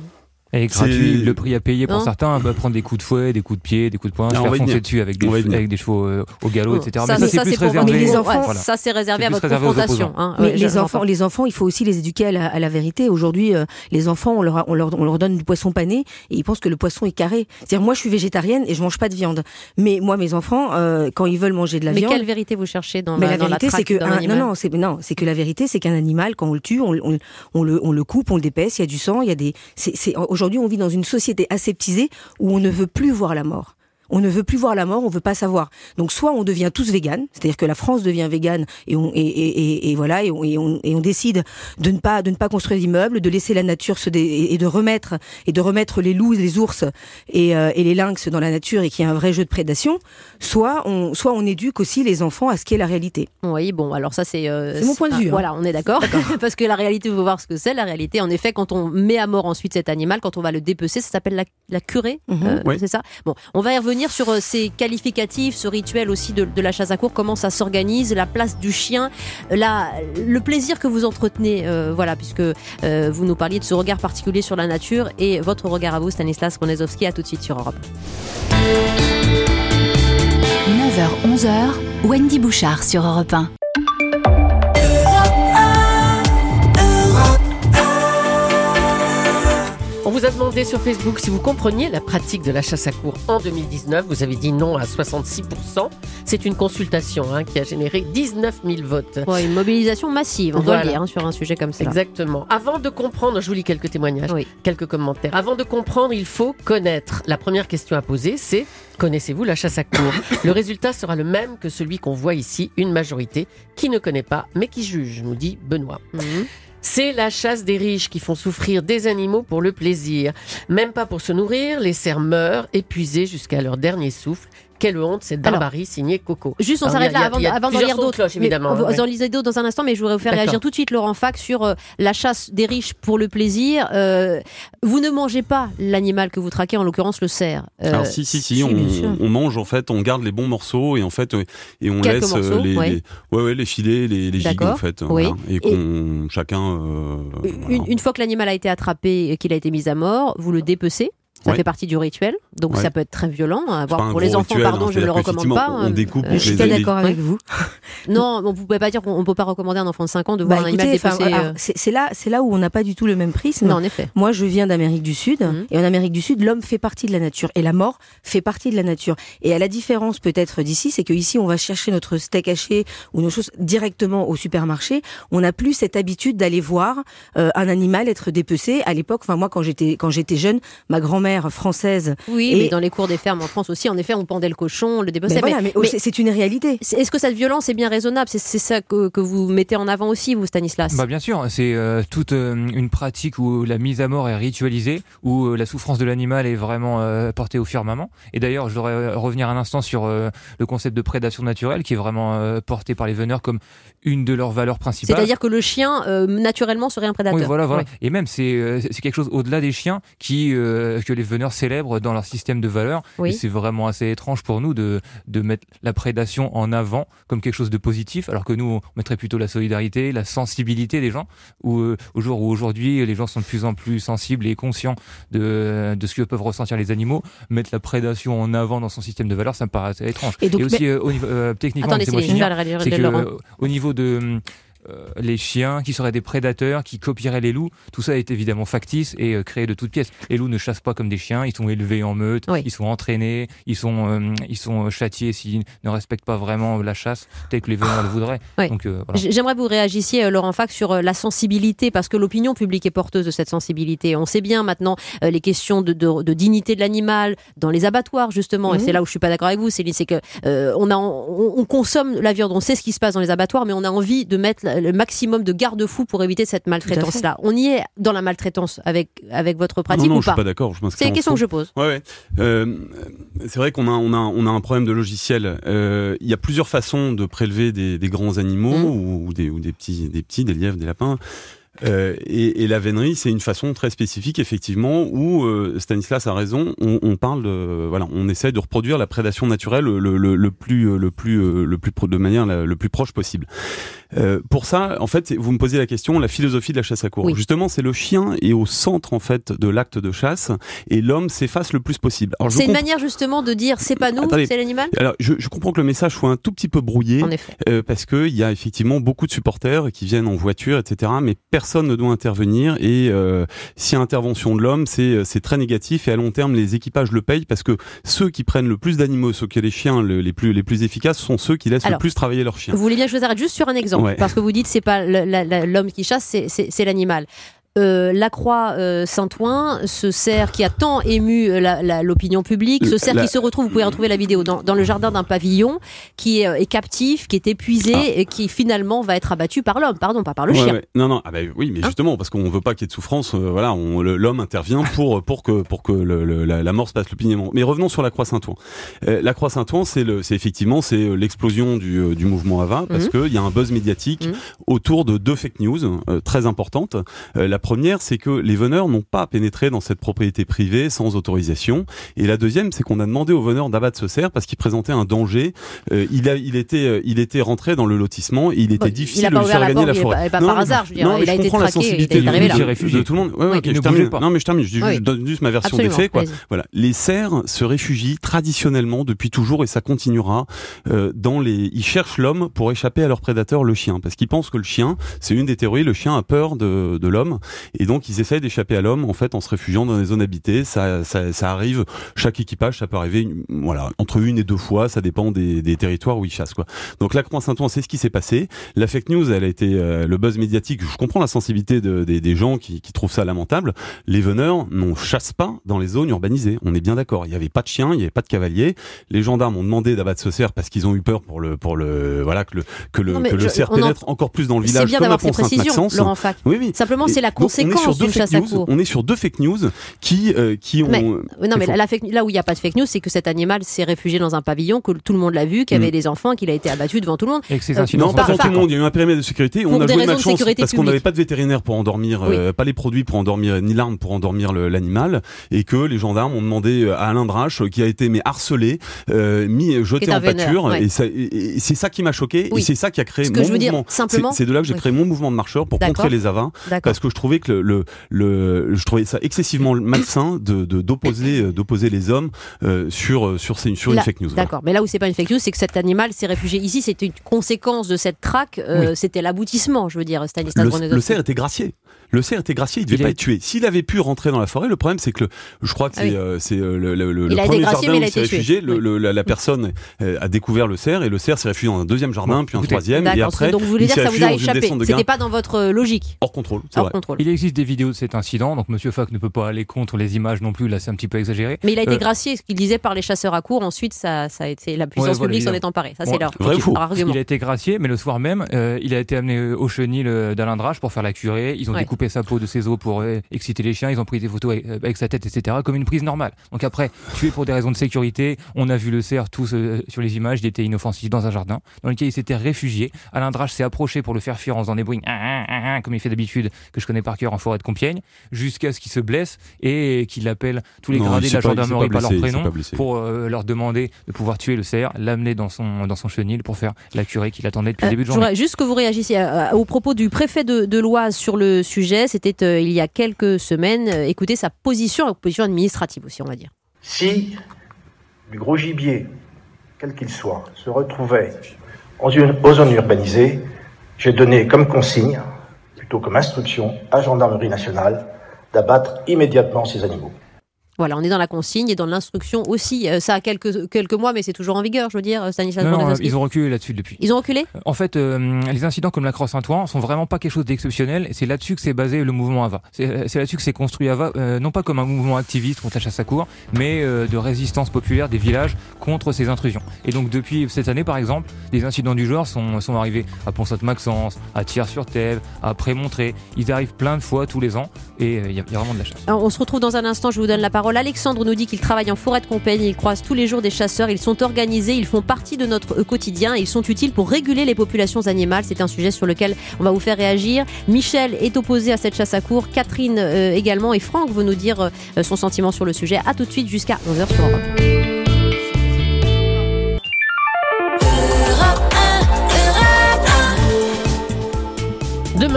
Et gratuit, C'est... le prix à payer pour non. certains, bah, prendre des coups de fouet, des coups de pied, des coups de poing, se Alors, faire foncer dessus avec des, avec des chevaux euh, au galop, bon, et cetera. Ça, mais ça, c'est ça, plus pour réservé. les enfants, ouais, voilà. ça, c'est réservé C'est à plus votre réservé aux confrontation. opposants. Hein. Mais Ouais, les je- enfants, les enfants, il faut aussi les éduquer à la, à la vérité. Aujourd'hui, euh, les enfants, on leur, on, leur, on leur donne du poisson pané et ils pensent que le poisson est carré. C'est-à-dire, moi, je suis végétarienne et je mange pas de viande. Mais moi, mes enfants, euh, quand ils veulent manger de la Mais viande... quelle vérité vous cherchez dans Mais la, la dans vérité, la c'est traque que d'un un- animal? non, non, c'est non, c'est que la vérité, c'est qu'un animal, quand on le tue, on, on, on le, on le coupe, on le dépaisse, il y a du sang, il y a des. C'est, c'est, aujourd'hui, on vit dans une société aseptisée où on ne veut plus voir la mort. On ne veut plus voir la mort, on veut pas savoir. Donc soit on devient tous véganes, c'est-à-dire que la France devient végane et on et, et, et, et voilà et on, et on et on décide de ne pas de ne pas construire d'immeubles, de laisser la nature se dé, et de remettre et de remettre les loups, les ours et, euh, et les lynx dans la nature et qu'il y a un vrai jeu de prédation. Soit on soit on éduque aussi les enfants à ce qu'est la réalité. Oui, bon, alors ça c'est... euh, C'est mon point de vue, ah, hein. Voilà, on est d'accord. Parce que la réalité, il faut voir ce que c'est. La réalité, en effet, quand on met à mort ensuite cet animal, quand on va le dépecer, ça s'appelle la, la curée, Mhm. euh, Oui. c'est ça. Bon, on va y revenir sur euh, ces qualificatifs, ce rituel aussi de, de la chasse à courre, comment ça s'organise, la place du chien, la, le plaisir que vous entretenez, euh, voilà, puisque euh, vous nous parliez de ce regard particulier sur la nature et votre regard à vous, Stanislas Poniatowski. À tout de suite sur Europe. neuf heures onze heures, Wendy Bouchard sur Europe un. On vous a demandé sur Facebook si vous compreniez la pratique de la chasse à courre en deux mille dix-neuf. Vous avez dit non à soixante-six pour cent. C'est une consultation hein, qui a généré dix-neuf mille votes. Ouais, une mobilisation massive, on doit Voilà. le dire, hein, sur un sujet comme ça. Exactement. Avant de comprendre, je vous lis quelques témoignages, Oui. quelques commentaires. Avant de comprendre, il faut connaître. La première question à poser, c'est connaissez-vous la chasse à courre? Le résultat sera le même que celui qu'on voit ici, une majorité qui ne connaît pas, mais qui juge, nous dit Benoît. Mhm. C'est la chasse des riches qui font souffrir des animaux pour le plaisir. Même pas pour se nourrir, les cerfs meurent, épuisés jusqu'à leur dernier souffle. Quelle honte, cette barbarie signée Coco. Juste, on Alors, s'arrête il y a- là avant, il y a avant d'en plusieurs lire sons de d'autres. cloche, Mais évidemment, on va ouais. en lire d'autres dans un instant, mais je voudrais vous faire D'accord. réagir tout de suite, Laurent Fac, sur euh, la chasse des riches pour le plaisir. Euh, vous ne mangez pas l'animal que vous traquez, en l'occurrence le cerf. Euh, Alors si si si, si, on, bien sûr. on mange en fait, on garde les bons morceaux et en fait euh, et on Quelques laisse euh, morceaux, les, ouais. les ouais ouais les filets, les, les gigs D'accord, en fait, oui. voilà. et qu'on chacun euh, une, voilà. une fois que l'animal a été attrapé et qu'il a été mis à mort, vous le dépecez. Ça Ouais. fait partie du rituel, donc Ouais. ça peut être très violent. À C'est voir pas un pour les gros enfants, rituel, pardon, hein, je ne le c'est-à-dire recommande qu'effectivement, pas. on découpe Euh, Je suis les- pas les- d'accord avec vous. Non, vous pouvez pas dire qu'on ne peut pas recommander à un enfant de cinq ans de Bah, voir un animal écoutez, dépecé. enfin, euh, alors, c'est c'est là, c'est là où on n'a pas du tout le même prisme. Non, en effet. Moi, je viens d'Amérique du Sud, Mhm. et en Amérique du Sud, l'homme fait partie de la nature, et la mort fait partie de la nature. Et à la différence peut-être d'ici, c'est qu'ici, on va chercher notre steak haché ou nos choses directement au supermarché. On n'a plus cette habitude d'aller voir euh, un animal être dépecé. À l'époque, enfin moi, quand j'étais quand j'étais jeune, ma grand-mère française. Oui, Et- mais dans les cours des fermes en France aussi, en effet, on pendait le cochon, on le dépeçait. Ben voilà, mais- mais, oh, mais- c'est- c'est une réalité. C'est- Est-ce que cette violence est bien raisonnable? C'est c'est ça que, que vous mettez en avant aussi, vous, Stanislas? Bah bien sûr, c'est euh, toute euh, une pratique où la mise à mort est ritualisée, où euh, la souffrance de l'animal est vraiment euh, portée au firmament. Et d'ailleurs, je voudrais euh, revenir un instant sur euh, le concept de prédation naturelle qui est vraiment euh, porté par les veneurs comme une de leurs valeurs principales. C'est-à-dire que le chien, euh, naturellement, serait un prédateur. Oui, voilà, voilà. Oui. Et même, c'est euh, c'est quelque chose au-delà des chiens qui euh, que les veneurs célèbrent dans leur système de valeurs. Oui. Et c'est vraiment assez étrange pour nous de de mettre la prédation en avant comme quelque chose de positif, alors que nous, on mettrait plutôt la solidarité, la sensibilité des gens. Où, euh, au jour où aujourd'hui, les gens sont de plus en plus sensibles et conscients de de ce que peuvent ressentir les animaux, mettre la prédation en avant dans son système de valeurs, ça me paraît assez étrange. Et donc, aussi, euh, au niveau, euh, techniquement, Attendez, laissez-moi c'est finir. Laurent. C'est que euh, au niveau de euh, les chiens qui seraient des prédateurs, qui copieraient les loups, tout ça est évidemment factice et euh, créé de toutes pièces. Les loups ne chassent pas comme des chiens, ils sont élevés en meute, Oui. ils sont entraînés, ils sont euh, ils sont châtiés s'ils ne respectent pas vraiment la chasse telle que les veneurs le voudraient. Oui. Donc euh, voilà. J- J'aimerais que vous réagissiez, euh, Laurent Fac, sur euh, la sensibilité, parce que l'opinion publique est porteuse de cette sensibilité. On sait bien maintenant euh, les questions de, de, de dignité de l'animal dans les abattoirs, justement, et Mhm. c'est là où je suis pas d'accord avec vous, Céline, c'est que euh, on, a, on, on consomme la viande, on sait ce qui se passe dans les abattoirs, mais on a envie de mettre la- le maximum de garde-fous pour éviter cette maltraitance-là. On y est dans la maltraitance avec, avec votre pratique non non, ou je suis pas, pas d'accord, je m'inscris C'est une en question faux. que je pose. Ouais, ouais. Euh, c'est vrai qu'on a, on a, on a un problème de logiciel. Euh, Il y a plusieurs façons de prélever des, des grands animaux Mm. ou, ou des, ou des petits, des petits, des lièvres, des lapins. Euh, et, et la vénerie, c'est une façon très spécifique, effectivement, où euh, Stanislas a raison. On, on parle de, voilà, on essaie de reproduire la prédation naturelle le, le, le plus, le plus, le plus, pro- de manière la- le plus proche possible. euh, Pour ça, en fait, vous me posez la question, la philosophie de la chasse à courre. Oui. Justement, c'est le chien est au centre en fait de l'acte de chasse et l'homme s'efface le plus possible. Alors, c'est une comp... manière justement de dire c'est pas nous, Attendez, c'est l'animal. Alors, je, je comprends que le message soit un tout petit peu brouillé, en effet. Euh, parce que il y a effectivement beaucoup de supporters qui viennent en voiture, et cetera. Mais personne ne doit intervenir et euh, s'il y a intervention de l'homme, c'est c'est très négatif et à long terme, les équipages le payent parce que ceux qui prennent le plus d'animaux, ceux que les chiens le, les plus les plus efficaces, sont ceux qui laissent Alors, le plus travailler leurs chiens. Vous voulez bien que je vous arrête juste sur un exemple, ouais. Parce que vous dites c'est pas le, la, la, l'homme qui chasse, c'est, c'est, c'est l'animal. Euh, la Croix euh, Saint-Ouen, ce cerf qui a tant ému la, la, l'opinion publique, ce cerf la... qui se retrouve, vous pouvez retrouver la vidéo, dans, dans le jardin d'un pavillon, qui est, est captif, qui est épuisé ah. et qui finalement va être abattu par l'homme, pardon, pas par le ouais, chien. Ouais. Non, non, ah bah, oui, mais hein justement, parce qu'on veut pas qu'il y ait de souffrance, euh, voilà, on, le, l'homme intervient pour, pour que, pour que le, le, la, la mort se passe le plus dignement. Mais revenons sur la Croix Saint-Ouen. Euh, la Croix Saint-Ouen, c'est, le, c'est effectivement c'est l'explosion du, du mouvement Ava, parce mmh. qu'il y a un buzz médiatique mmh. autour de deux fake news euh, très importantes. Euh, la première, c'est que les veneurs n'ont pas pénétré dans cette propriété privée sans autorisation. Et la deuxième, c'est qu'on a demandé aux veneurs d'abattre ce cerf parce qu'il présentait un danger. Euh, il, a, il, était, il était rentré dans le lotissement et il était bon, difficile de lui faire gagner la forêt. Il pas, pas par hasard, je veux dire. Non, mais il je a comprends été la sensibilité il est arrivé là. de tout le monde. Ouais, ouais, oui, okay, je termine. Non, mais je termine. Je, dis, oui. je donne juste ma version Absolument, des faits. Quoi. Voilà. Les cerfs se réfugient traditionnellement depuis toujours et ça continuera. Euh, dans les... Ils cherchent l'homme pour échapper à leur prédateur, le chien. Parce qu'ils pensent que le chien, c'est une des théories, le chien a peur de, de l'homme. Et donc, ils essayent d'échapper à l'homme en fait en se réfugiant dans des zones habitées. Ça, ça, ça arrive, chaque équipage, ça peut arriver voilà, entre une et deux fois, ça dépend des, des territoires où ils chassent. Quoi. Donc la Croix Saint-Ouen, c'est ce qui s'est passé. La fake news, elle a été euh, le buzz médiatique. Je comprends la sensibilité de, des, des gens qui, qui trouvent ça lamentable. Les veneurs ne chassent pas dans les zones urbanisées. On est bien d'accord. Il n'y avait pas de chiens, il n'y avait pas de cavaliers. Les gendarmes ont demandé d'abattre ce cerf parce qu'ils ont eu peur pour le, pour le, voilà, que le, que le, non, que le je, cerf pénètre en... encore plus dans le village. C'est bien d'avoir ces précisions, Laurent Fac. Oui, oui. Simplement, et c'est la conséquence d'une chasse à courre. On est sur deux fake news qui, euh, qui ont... Mais, non, mais la fake, là où il n'y a pas de fake news, c'est que cet animal s'est réfugié dans un pavillon, que tout le monde l'a vu, qu'il y avait mmh. des enfants, qu'il a été abattu devant tout le monde. Et que ces incidents euh, non, pas devant tout le monde, il y a eu un périmètre de sécurité. On a joué malchance parce publique. qu'on n'avait pas de vétérinaire pour endormir, oui. euh, pas les produits pour endormir, ni l'arme pour endormir le, l'animal, et que les gendarmes ont demandé à Alain Drache, qui a été mais harcelé, euh, mis, jeté en pâture, ouais. et, ça, et, et c'est ça qui m'a choqué, oui. et c'est ça qui a créé Ce mon je veux mouvement. Dire, simplement, c'est, c'est de là que j'ai oui. créé mon mouvement de marcheurs pour D'accord. contrer les avins, D'accord. parce que je trouvais que le, le, le, je trouvais ça excessivement malsain de, de d'opposer, d'opposer les hommes euh, sur sur, sur une là, fake news. D'accord, voilà. Mais là où c'est pas une fake news, c'est que cet animal s'est réfugié ici. C'était une conséquence de cette traque. Euh, oui. C'était l'aboutissement, je veux dire. Stanislas le, le cerf était gracié. Le cerf était gracié, il devait il pas est... être tué. S'il avait pu rentrer dans la forêt, le problème c'est que le, je crois que c'est, ah oui. euh, c'est euh, le, le, le, le premier gracié, jardin où il s'est réfugié. Le, oui. le, la, la personne euh, a découvert le cerf et le cerf s'est réfugié dans un deuxième jardin, bon, puis un troisième, et après donc vous voulez il dire s'est que ça vous a échappé. C'était pas dans votre logique. Hors contrôle, c'est Hors vrai. Contrôle. Il existe des vidéos de cet incident, donc Monsieur Fac ne peut pas aller contre les images non plus. Là, c'est un petit peu exagéré. Mais il a été euh... gracié, ce qu'il disait, par les chasseurs à courre. Ensuite, ça, ça a été la puissance ouais, voilà, publique s'en est emparée. Ça, c'est leur argument. Il a été gracié, mais le soir même, il a été amené au chenil d'Alain Drache pour faire la curée. Ils ont découpé sa peau de ses os pour exciter les chiens, ils ont pris des photos avec, avec sa tête, et cetera, comme une prise normale. Donc après, tué pour des raisons de sécurité, on a vu le cerf tous euh, sur les images, il était inoffensif dans un jardin, dans lequel il s'était réfugié. Alain Drache s'est approché pour le faire fuir en faisant des bruits, ah, ah, ah, comme il fait d'habitude, que je connais par cœur en forêt de Compiègne, jusqu'à ce qu'il se blesse et qu'il appelle tous les non, gradés de la gendarmerie par leur prénom pour euh, leur demander de pouvoir tuer le cerf, l'amener dans son, dans son chenil pour faire la curée qu'il attendait depuis euh, le début de journée. Juste que vous réagissiez à, à, au propos du préfet de, de l'Oise sur le sujet, c'était euh, il y a quelques semaines. Écoutez sa position, la position administrative aussi, on va dire. Si du gros gibier, quel qu'il soit, se retrouvait aux zones urbanisées, j'ai donné comme consigne, plutôt comme instruction, à la Gendarmerie nationale d'abattre immédiatement ces animaux. Voilà, on est dans la consigne et dans l'instruction aussi. Euh, ça a quelques, quelques mois, mais c'est toujours en vigueur, je veux dire, Stanislas Non, non ils ont reculé là-dessus depuis. Ils ont reculé En fait, euh, les incidents comme la Croix Saint-Ouen sont vraiment pas quelque chose d'exceptionnel. Et c'est là-dessus que s'est basé le mouvement Ava. C'est, c'est là-dessus que s'est construit Ava, euh, non pas comme un mouvement activiste contre la chasse à courre, mais euh, de résistance populaire des villages contre ces intrusions. Et donc depuis cette année, par exemple, des incidents du genre sont, sont arrivés à Pont-Sainte-Maxence, à Thiers-sur-Thève, à Prémontré. Ils arrivent plein de fois tous les ans et il euh, y, y a vraiment de la chasse. Alors, on se retrouve dans un instant, je vous donne la parole. Alexandre nous dit qu'il travaille en forêt de Compiègne, il croise tous les jours des chasseurs, ils sont organisés, ils font partie de notre quotidien et ils sont utiles pour réguler les populations animales. C'est un sujet sur lequel on va vous faire réagir. Michel est opposé à cette chasse à courre, Catherine euh, également, et Franck veut nous dire euh, son sentiment sur le sujet. A tout de suite jusqu'à onze heures sur Europe.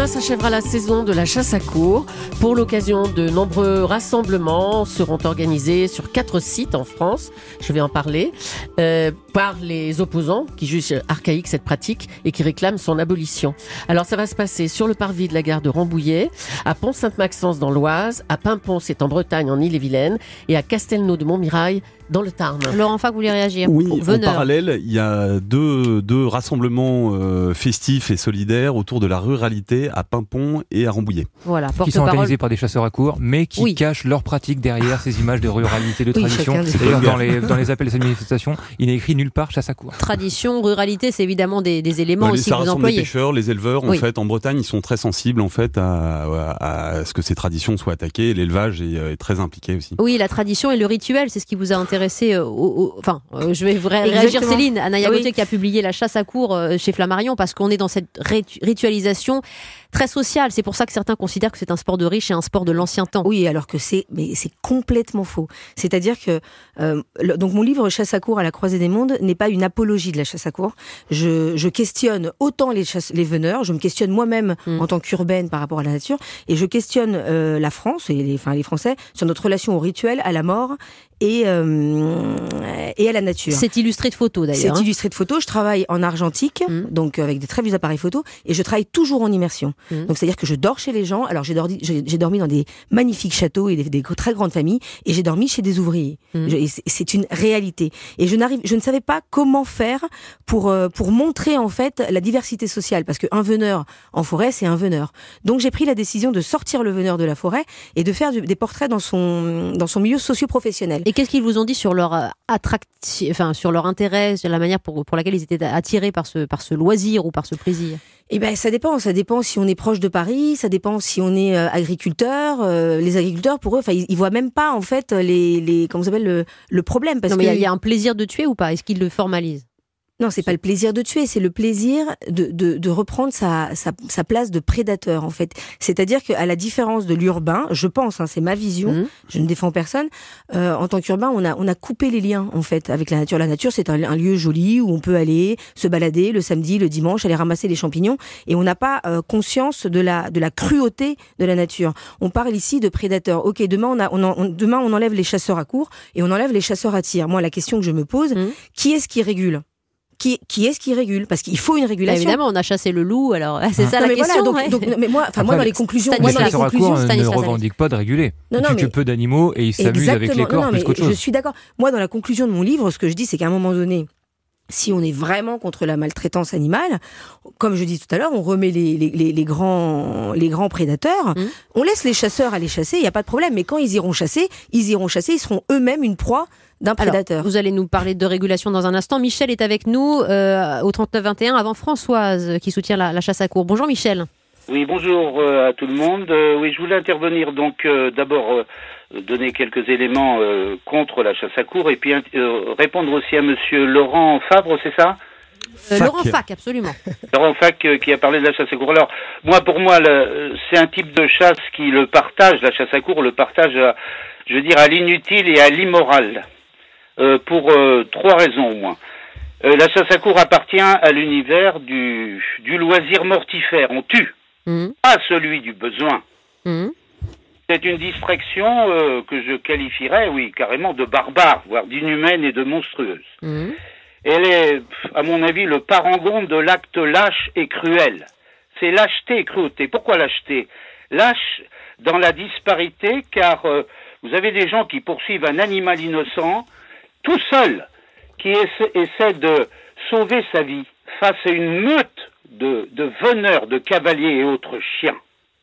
Demain s'achèvera la saison de la chasse à courre. Pour l'occasion, de nombreux rassemblements seront organisés sur quatre sites en France. Je vais en parler. Euh, par les opposants qui jugent archaïque cette pratique et qui réclament son abolition. Alors ça va se passer sur le parvis de la gare de Rambouillet, à Pont-Sainte-Maxence dans l'Oise, à Paimpont, c'est en Bretagne, en Ille-et-Vilaine, et à Castelnau de Montmirail dans le Tarn. Laurent Fac, vous voulez réagir? Oui, Veneur. En parallèle, il y a deux, deux rassemblements euh, festifs et solidaires autour de la ruralité à Paimpont et à Rambouillet. Voilà, qui sont organisés par des chasseurs à courre, mais qui oui. cachent leur pratique derrière ces images de ruralité, de Oui, tradition. chacun des- D'ailleurs, dans les, dans les appels de cette manifestation, il n'est écrit nulle part chasse à courre. Tradition, ruralité, c'est évidemment des, des éléments Euh, les- aussi ça que vous rassemble les employez. pêcheurs, les éleveurs. En Oui. fait, en Bretagne, ils sont très sensibles en fait à, à, à ce que ces traditions soient attaquées. Et l'élevage est, est très impliqué aussi. Oui, la tradition et le rituel, c'est ce qui vous a intéressé. Euh, au, au, enfin, euh, je vais vra- réagir, Exactement. Céline. Anaya Oui. Gauthier qui a publié La chasse à courre euh, chez Flammarion, parce qu'on est dans cette ritu- ritualisation très sociale. C'est pour ça que certains considèrent que c'est un sport de riche et un sport de l'ancien temps. Oui, alors que c'est, mais c'est complètement faux. C'est-à-dire que euh, le- donc mon livre Chasse à courre à la croisée des mondes n'est pas une apologie de la chasse à courre. Je, je questionne autant les chasse, les veneurs, je me questionne moi-même Mm. en tant qu'urbaine par rapport à la nature, et je questionne euh, la France et les, enfin les Français sur notre relation au rituel, à la mort et euh, et à la nature. C'est illustré de photos C'est d'ailleurs. hein. illustré de photos. Je travaille en argentique, Mm. donc avec des très vieux appareils photo, et je travaille toujours en immersion. Mm. Donc c'est-à-dire que je dors chez les gens. Alors j'ai dormi, j'ai, j'ai dormi dans des magnifiques châteaux et des, des très grandes familles, et j'ai dormi chez des ouvriers. Mm. Je- et c'est, c'est une réalité. Et je n'arrive, je ne savais pas comment faire pour euh, pour montrer en fait la diversité sociale, parce qu'un veneur en forêt, c'est un veneur. Donc j'ai pris la décision de sortir le veneur de la forêt et de faire du- des portraits dans son dans son milieu socio-professionnel. Et qu'est-ce qu'ils vous ont dit sur leur euh, attracti- enfin sur leur intérêt, sur la manière pour, pour laquelle ils étaient attirés par ce par ce loisir ou par ce plaisir? Eh ben, ça dépend. Ça dépend si on est proche de Paris, ça dépend si on est euh, agriculteur. Euh, les agriculteurs, pour eux, enfin, ils, ils voient même pas en fait les, les comment ça s'appelle le, le problème, parce Non, mais il y que a- il y, a un plaisir de tuer ou pas? Est-ce qu'ils le formalisent? non, c'est pas le plaisir de tuer, c'est le plaisir de, de, de reprendre sa, sa, sa place de prédateur en fait. C'est-à-dire qu'à la différence de l'urbain, je pense, hein, c'est ma vision, Mmh. je ne défends personne. Euh, en tant qu'urbain, on a on a coupé les liens en fait avec la nature. La nature, c'est un, un lieu joli où on peut aller se balader le samedi, le dimanche, aller ramasser les champignons, et on n'a pas euh, conscience de la de la cruauté de la nature. On parle ici de prédateurs. Ok, demain on a on, en- on- demain on enlève les chasseurs à courre et on enlève les chasseurs à tir. Moi, la question que je me pose, Mmh. qui est-ce qui régule? Qui, qui est-ce qui régule? Parce qu'il faut une Bah, régulation. évidemment, on a chassé le loup, alors c'est ça Non, la mais voilà, question. donc, ouais. donc, mais moi, enfin moi Après, dans les conclusions, Stanislas- moi Les dans les chasseurs à conclusions, courre ne Stanislas Alès. revendiquent pas de réguler. Non, non, Ils mais- tuent que peu d'animaux et ils s'amusent avec les Exactement. corps Non, non, plus mais qu'autre je chose. suis d'accord. Moi, dans la conclusion de mon livre, ce que je dis, c'est qu'à un moment donné, si on est vraiment contre la maltraitance animale, comme je dis tout à l'heure, on remet les, les, les, les grands, les grands prédateurs, Mmh. on laisse les chasseurs aller chasser, il n'y a pas de problème. Mais quand ils iront chasser, ils iront chasser, ils seront eux-mêmes une proie d'un Alors, prédateur. vous allez nous parler de régulation dans un instant. Michel est avec nous euh, au trente-neuf vingt et un avant Françoise qui soutient la, la chasse à courre. Bonjour Michel. Oui, bonjour euh, à tout le monde. Euh, oui, je voulais intervenir donc euh, d'abord euh, donner quelques éléments euh, contre la chasse à courre et puis euh, répondre aussi à monsieur Laurent Fabre, c'est ça? Euh, Fac. Laurent Fac, absolument. Laurent Fac euh, qui a parlé de la chasse à courre. Alors, moi, pour moi, le- c'est un type de chasse qui le partage, la chasse à courre, le partage, à, je veux dire, à l'inutile et à l'immoral, euh, pour euh, trois raisons au moins. Euh, la chasse à courre appartient à l'univers du, du loisir mortifère. On tue, Mmh. pas celui du besoin. Mmh. C'est une distraction euh, que je qualifierais, oui, carrément de barbare, voire d'inhumaine et de monstrueuse. Mmh. Elle est, à mon avis, le parangon de l'acte lâche et cruel. C'est lâcheté et cruauté. Pourquoi lâcheté? Lâche dans la disparité, car euh, vous avez des gens qui poursuivent un animal innocent, tout seul, qui essa- essaie de sauver sa vie face à une meute de, de veneurs, de cavaliers et autres chiens.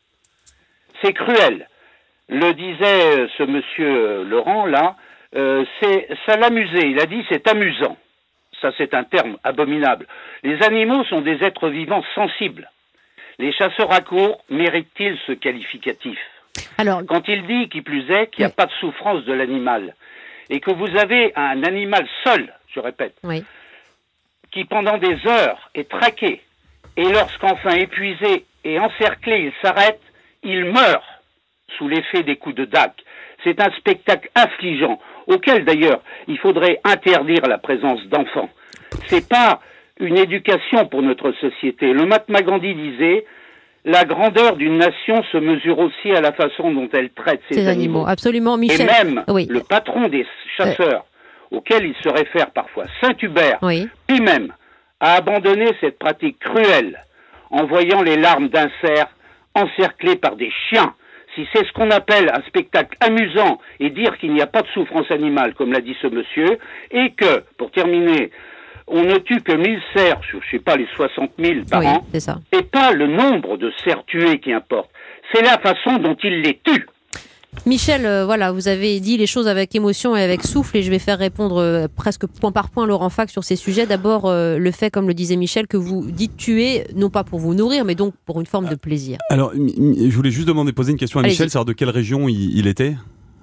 C'est cruel. Le disait euh, ce monsieur euh, Laurent, là, euh, c'est, ça l'amusait. Il a dit c'est amusant. Ça, c'est un terme abominable. Les animaux sont des êtres vivants sensibles. Les chasseurs à courre méritent-ils ce qualificatif? Alors, Quand il dit, qui plus est, qu'il n'y a Oui. pas de souffrance de l'animal, et que vous avez un animal seul, je répète, oui. qui pendant des heures est traqué, et lorsqu'enfin épuisé et encerclé, il s'arrête, il meurt sous l'effet des coups de dague. C'est un spectacle affligeant, auquel d'ailleurs il faudrait interdire la présence d'enfants. C'est pas une éducation pour notre société. Le Mahatma Gandhi disait La grandeur d'une nation se mesure aussi à la façon dont elle traite ses, ses animaux. animaux. Absolument, Michel. Et même oui. le patron des chasseurs, euh... auquel il se réfère parfois, Saint-Hubert, oui. lui-même, a abandonné cette pratique cruelle en voyant les larmes d'un cerf encerclé par des chiens. Si c'est ce qu'on appelle un spectacle amusant et dire qu'il n'y a pas de souffrance animale, comme l'a dit ce monsieur, et que, pour terminer, on ne tue que mille cerfs sur, je sais pas, les soixante mille par oui, an, c'est ça. et pas le nombre de cerfs tués qui importe. C'est la façon dont il les tue. Michel, euh, voilà, vous avez dit les choses avec émotion et avec souffle et je vais faire répondre euh, presque point par point Laurent Fac sur ces sujets. D'abord, euh, le fait, comme le disait Michel, que vous dites tuer, non pas pour vous nourrir, mais donc pour une forme de plaisir. Alors, je voulais juste demander, poser une question à Allez-y. Michel, savoir de quelle région il, il était ? Michel ?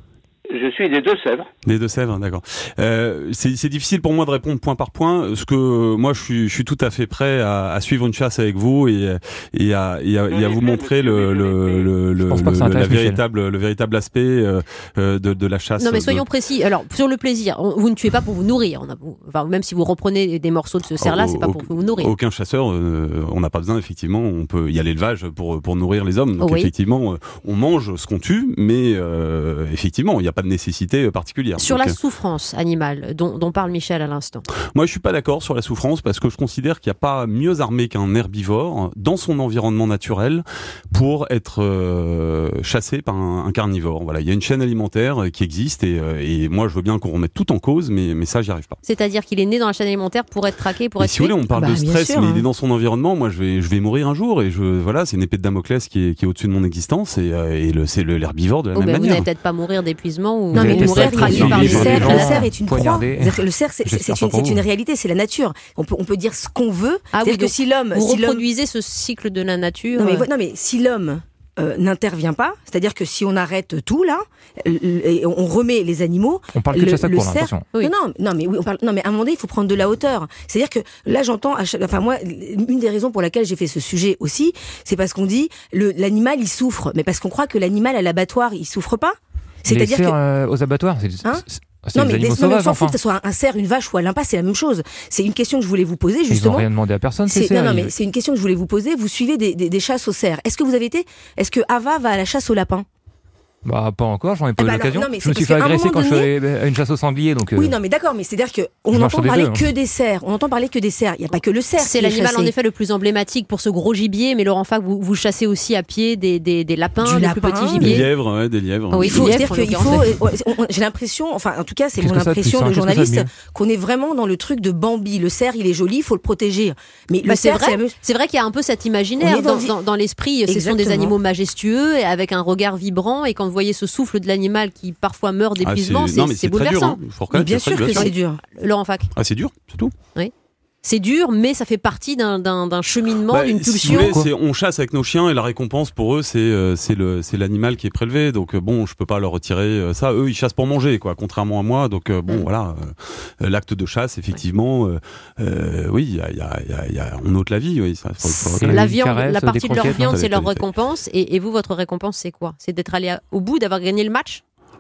Je suis des Deux-Sèvres. Des Deux-Sèvres, d'accord. Euh, c'est, c'est difficile pour moi de répondre point par point. Ce que euh, moi, je suis, je suis tout à fait prêt à, à suivre une chasse avec vous et, et à, et à, et à vous montrer le, le, le, le, le, la véritable, le véritable aspect euh, de, de la chasse. Non, mais de... soyons précis. Alors, sur le plaisir, on, vous ne tuez pas pour vous nourrir. On a, enfin, même si vous reprenez des morceaux de ce cerf-là, c'est pas pour vous nourrir. Aucun chasseur, euh, on n'a pas besoin. Effectivement, on peut. Il y a l'élevage pour pour nourrir les hommes. Donc oui. effectivement, on mange ce qu'on tue, mais euh, effectivement, il n'y a pas de nécessité particulière. Sur donc, la souffrance animale dont, dont parle Michel à l'instant. Moi, je suis pas d'accord sur la souffrance parce que je considère qu'il n'y a pas mieux armé qu'un herbivore dans son environnement naturel pour être euh, chassé par un, un carnivore. Voilà, il y a une chaîne alimentaire qui existe et, euh, et moi, je veux bien qu'on remette tout en cause, mais mais ça, j'y arrive pas. C'est-à-dire qu'il est né dans la chaîne alimentaire pour être traqué, pour et être si vous voulez, on parle bah, de stress, sûr, mais hein. il est dans son environnement. Moi, je vais je vais mourir un jour et je voilà, c'est une épée de Damoclès qui est qui est au-dessus de mon existence et, euh, et le c'est le, l'herbivore de la oh, même ben, manière. Vous n'allez peut-être pas mourir d'épuisement ou non, mais mourir cerf, traqué il, par le les cerf, gens. le cerf est une proie. Poignardé. Le cerf, c'est, c'est, c'est, une, c'est une réalité, c'est la nature. On peut, on peut dire ce qu'on veut. Ah C'est-à-dire oui, que si l'homme, vous si l'homme... reproduisez ce cycle de la nature. Non mais, non, mais si l'homme euh, n'intervient pas, c'est-à-dire que si on arrête tout là, et on remet les animaux, on parle que de chasse à court, l'impression. Oui. Non, non, non, mais oui, on parle. Non, mais à un moment donné, il faut prendre de la hauteur. C'est-à-dire que là, j'entends. À chaque, enfin, moi, une des raisons pour laquelle j'ai fait ce sujet aussi, c'est parce qu'on dit le, l'animal il souffre, mais parce qu'on croit que l'animal à l'abattoir il souffre pas. C'est-à-dire que euh, aux abattoirs, c'est, hein c'est, c'est non, des mais animaux des, sauvages, non, mais on s'en enfin. fout que ce soit un cerf, une vache ou un l'impasse, c'est la même chose. C'est une question que je voulais vous poser justement. Ils n'ont rien demandé à personne. C'est, ces non, cerfs, non, ils... mais c'est une question que je voulais vous poser. Vous suivez des, des, des chasses aux cerfs. Est-ce que vous avez été Est-ce que Ava va à la chasse au lapin? Bah pas encore, j'en ai pas eu bah l'occasion. alors, non, je me suis fait agresser quand donné... je suis allé à une chasse au sanglier, donc. Euh... Oui, non, mais d'accord, mais c'est-à-dire que on n'entend parler deux, que hein. des cerfs. On entend parler que des cerfs. Il n'y a pas que le cerf. C'est l'animal en effet le plus emblématique pour ce gros gibier. Mais Laurent Fac, vous, vous chassez aussi à pied des, des, des lapins, du des lapin, plus petits gibiers. Des lièvres, ouais, des lièvres. Oui, il faut, c'est-à-dire qu'il faut. On, j'ai l'impression, enfin, en tout cas, c'est qu'est-ce mon ça, impression de, de journaliste, qu'on est vraiment dans le truc de Bambi. Le cerf, il est joli, il faut le protéger. Mais bah le c'est cerf, vrai. c'est, même... c'est vrai qu'il y a un peu cet imaginaire dans, dans, dans l'esprit. Exactement. Ce sont des animaux majestueux et avec un regard vibrant. Et quand vous voyez ce souffle de l'animal qui parfois meurt d'épuisement, ah, c'est, c'est, c'est, c'est bouleversant. Dur, hein. Mais bien sûr que c'est dur. Laurent Fac. Ah, c'est dur, c'est tout. Oui. C'est dur, mais ça fait partie d'un, d'un, d'un cheminement, bah, d'une pulsion. Si vous voulez, c'est, on chasse avec nos chiens et la récompense pour eux, c'est, euh, c'est, le, c'est l'animal qui est prélevé. Donc euh, bon, je peux pas leur retirer euh, ça. Eux, ils chassent pour manger, quoi, contrairement à moi. Donc euh, bon, mmh. voilà, euh, l'acte de chasse, effectivement, euh, euh, oui, y a, y a, y a, y a, on ôte la vie. Oui, ça, faut, faut la viande, caresse, la partie de leur viande, non, c'est leur récompense. Et, et vous, votre récompense, c'est quoi? C'est d'être allé à, au bout, d'avoir gagné le match?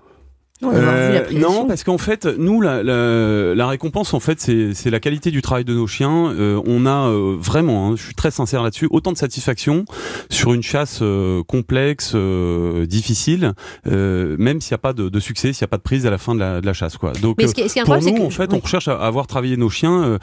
Euh, non, parce qu'en fait, nous, la, la, la récompense, en fait, c'est, c'est la qualité du travail de nos chiens. Euh, on a euh, vraiment, hein, je suis très sincère là-dessus, autant de satisfaction sur une chasse euh, complexe, euh, difficile, euh, même s'il n'y a pas de, de succès, s'il n'y a pas de prise à la fin de la, de la chasse, quoi. Donc, Mais ce qui est, ce qui est pour nous, que... en fait, oui. on recherche à avoir travaillé nos chiens euh,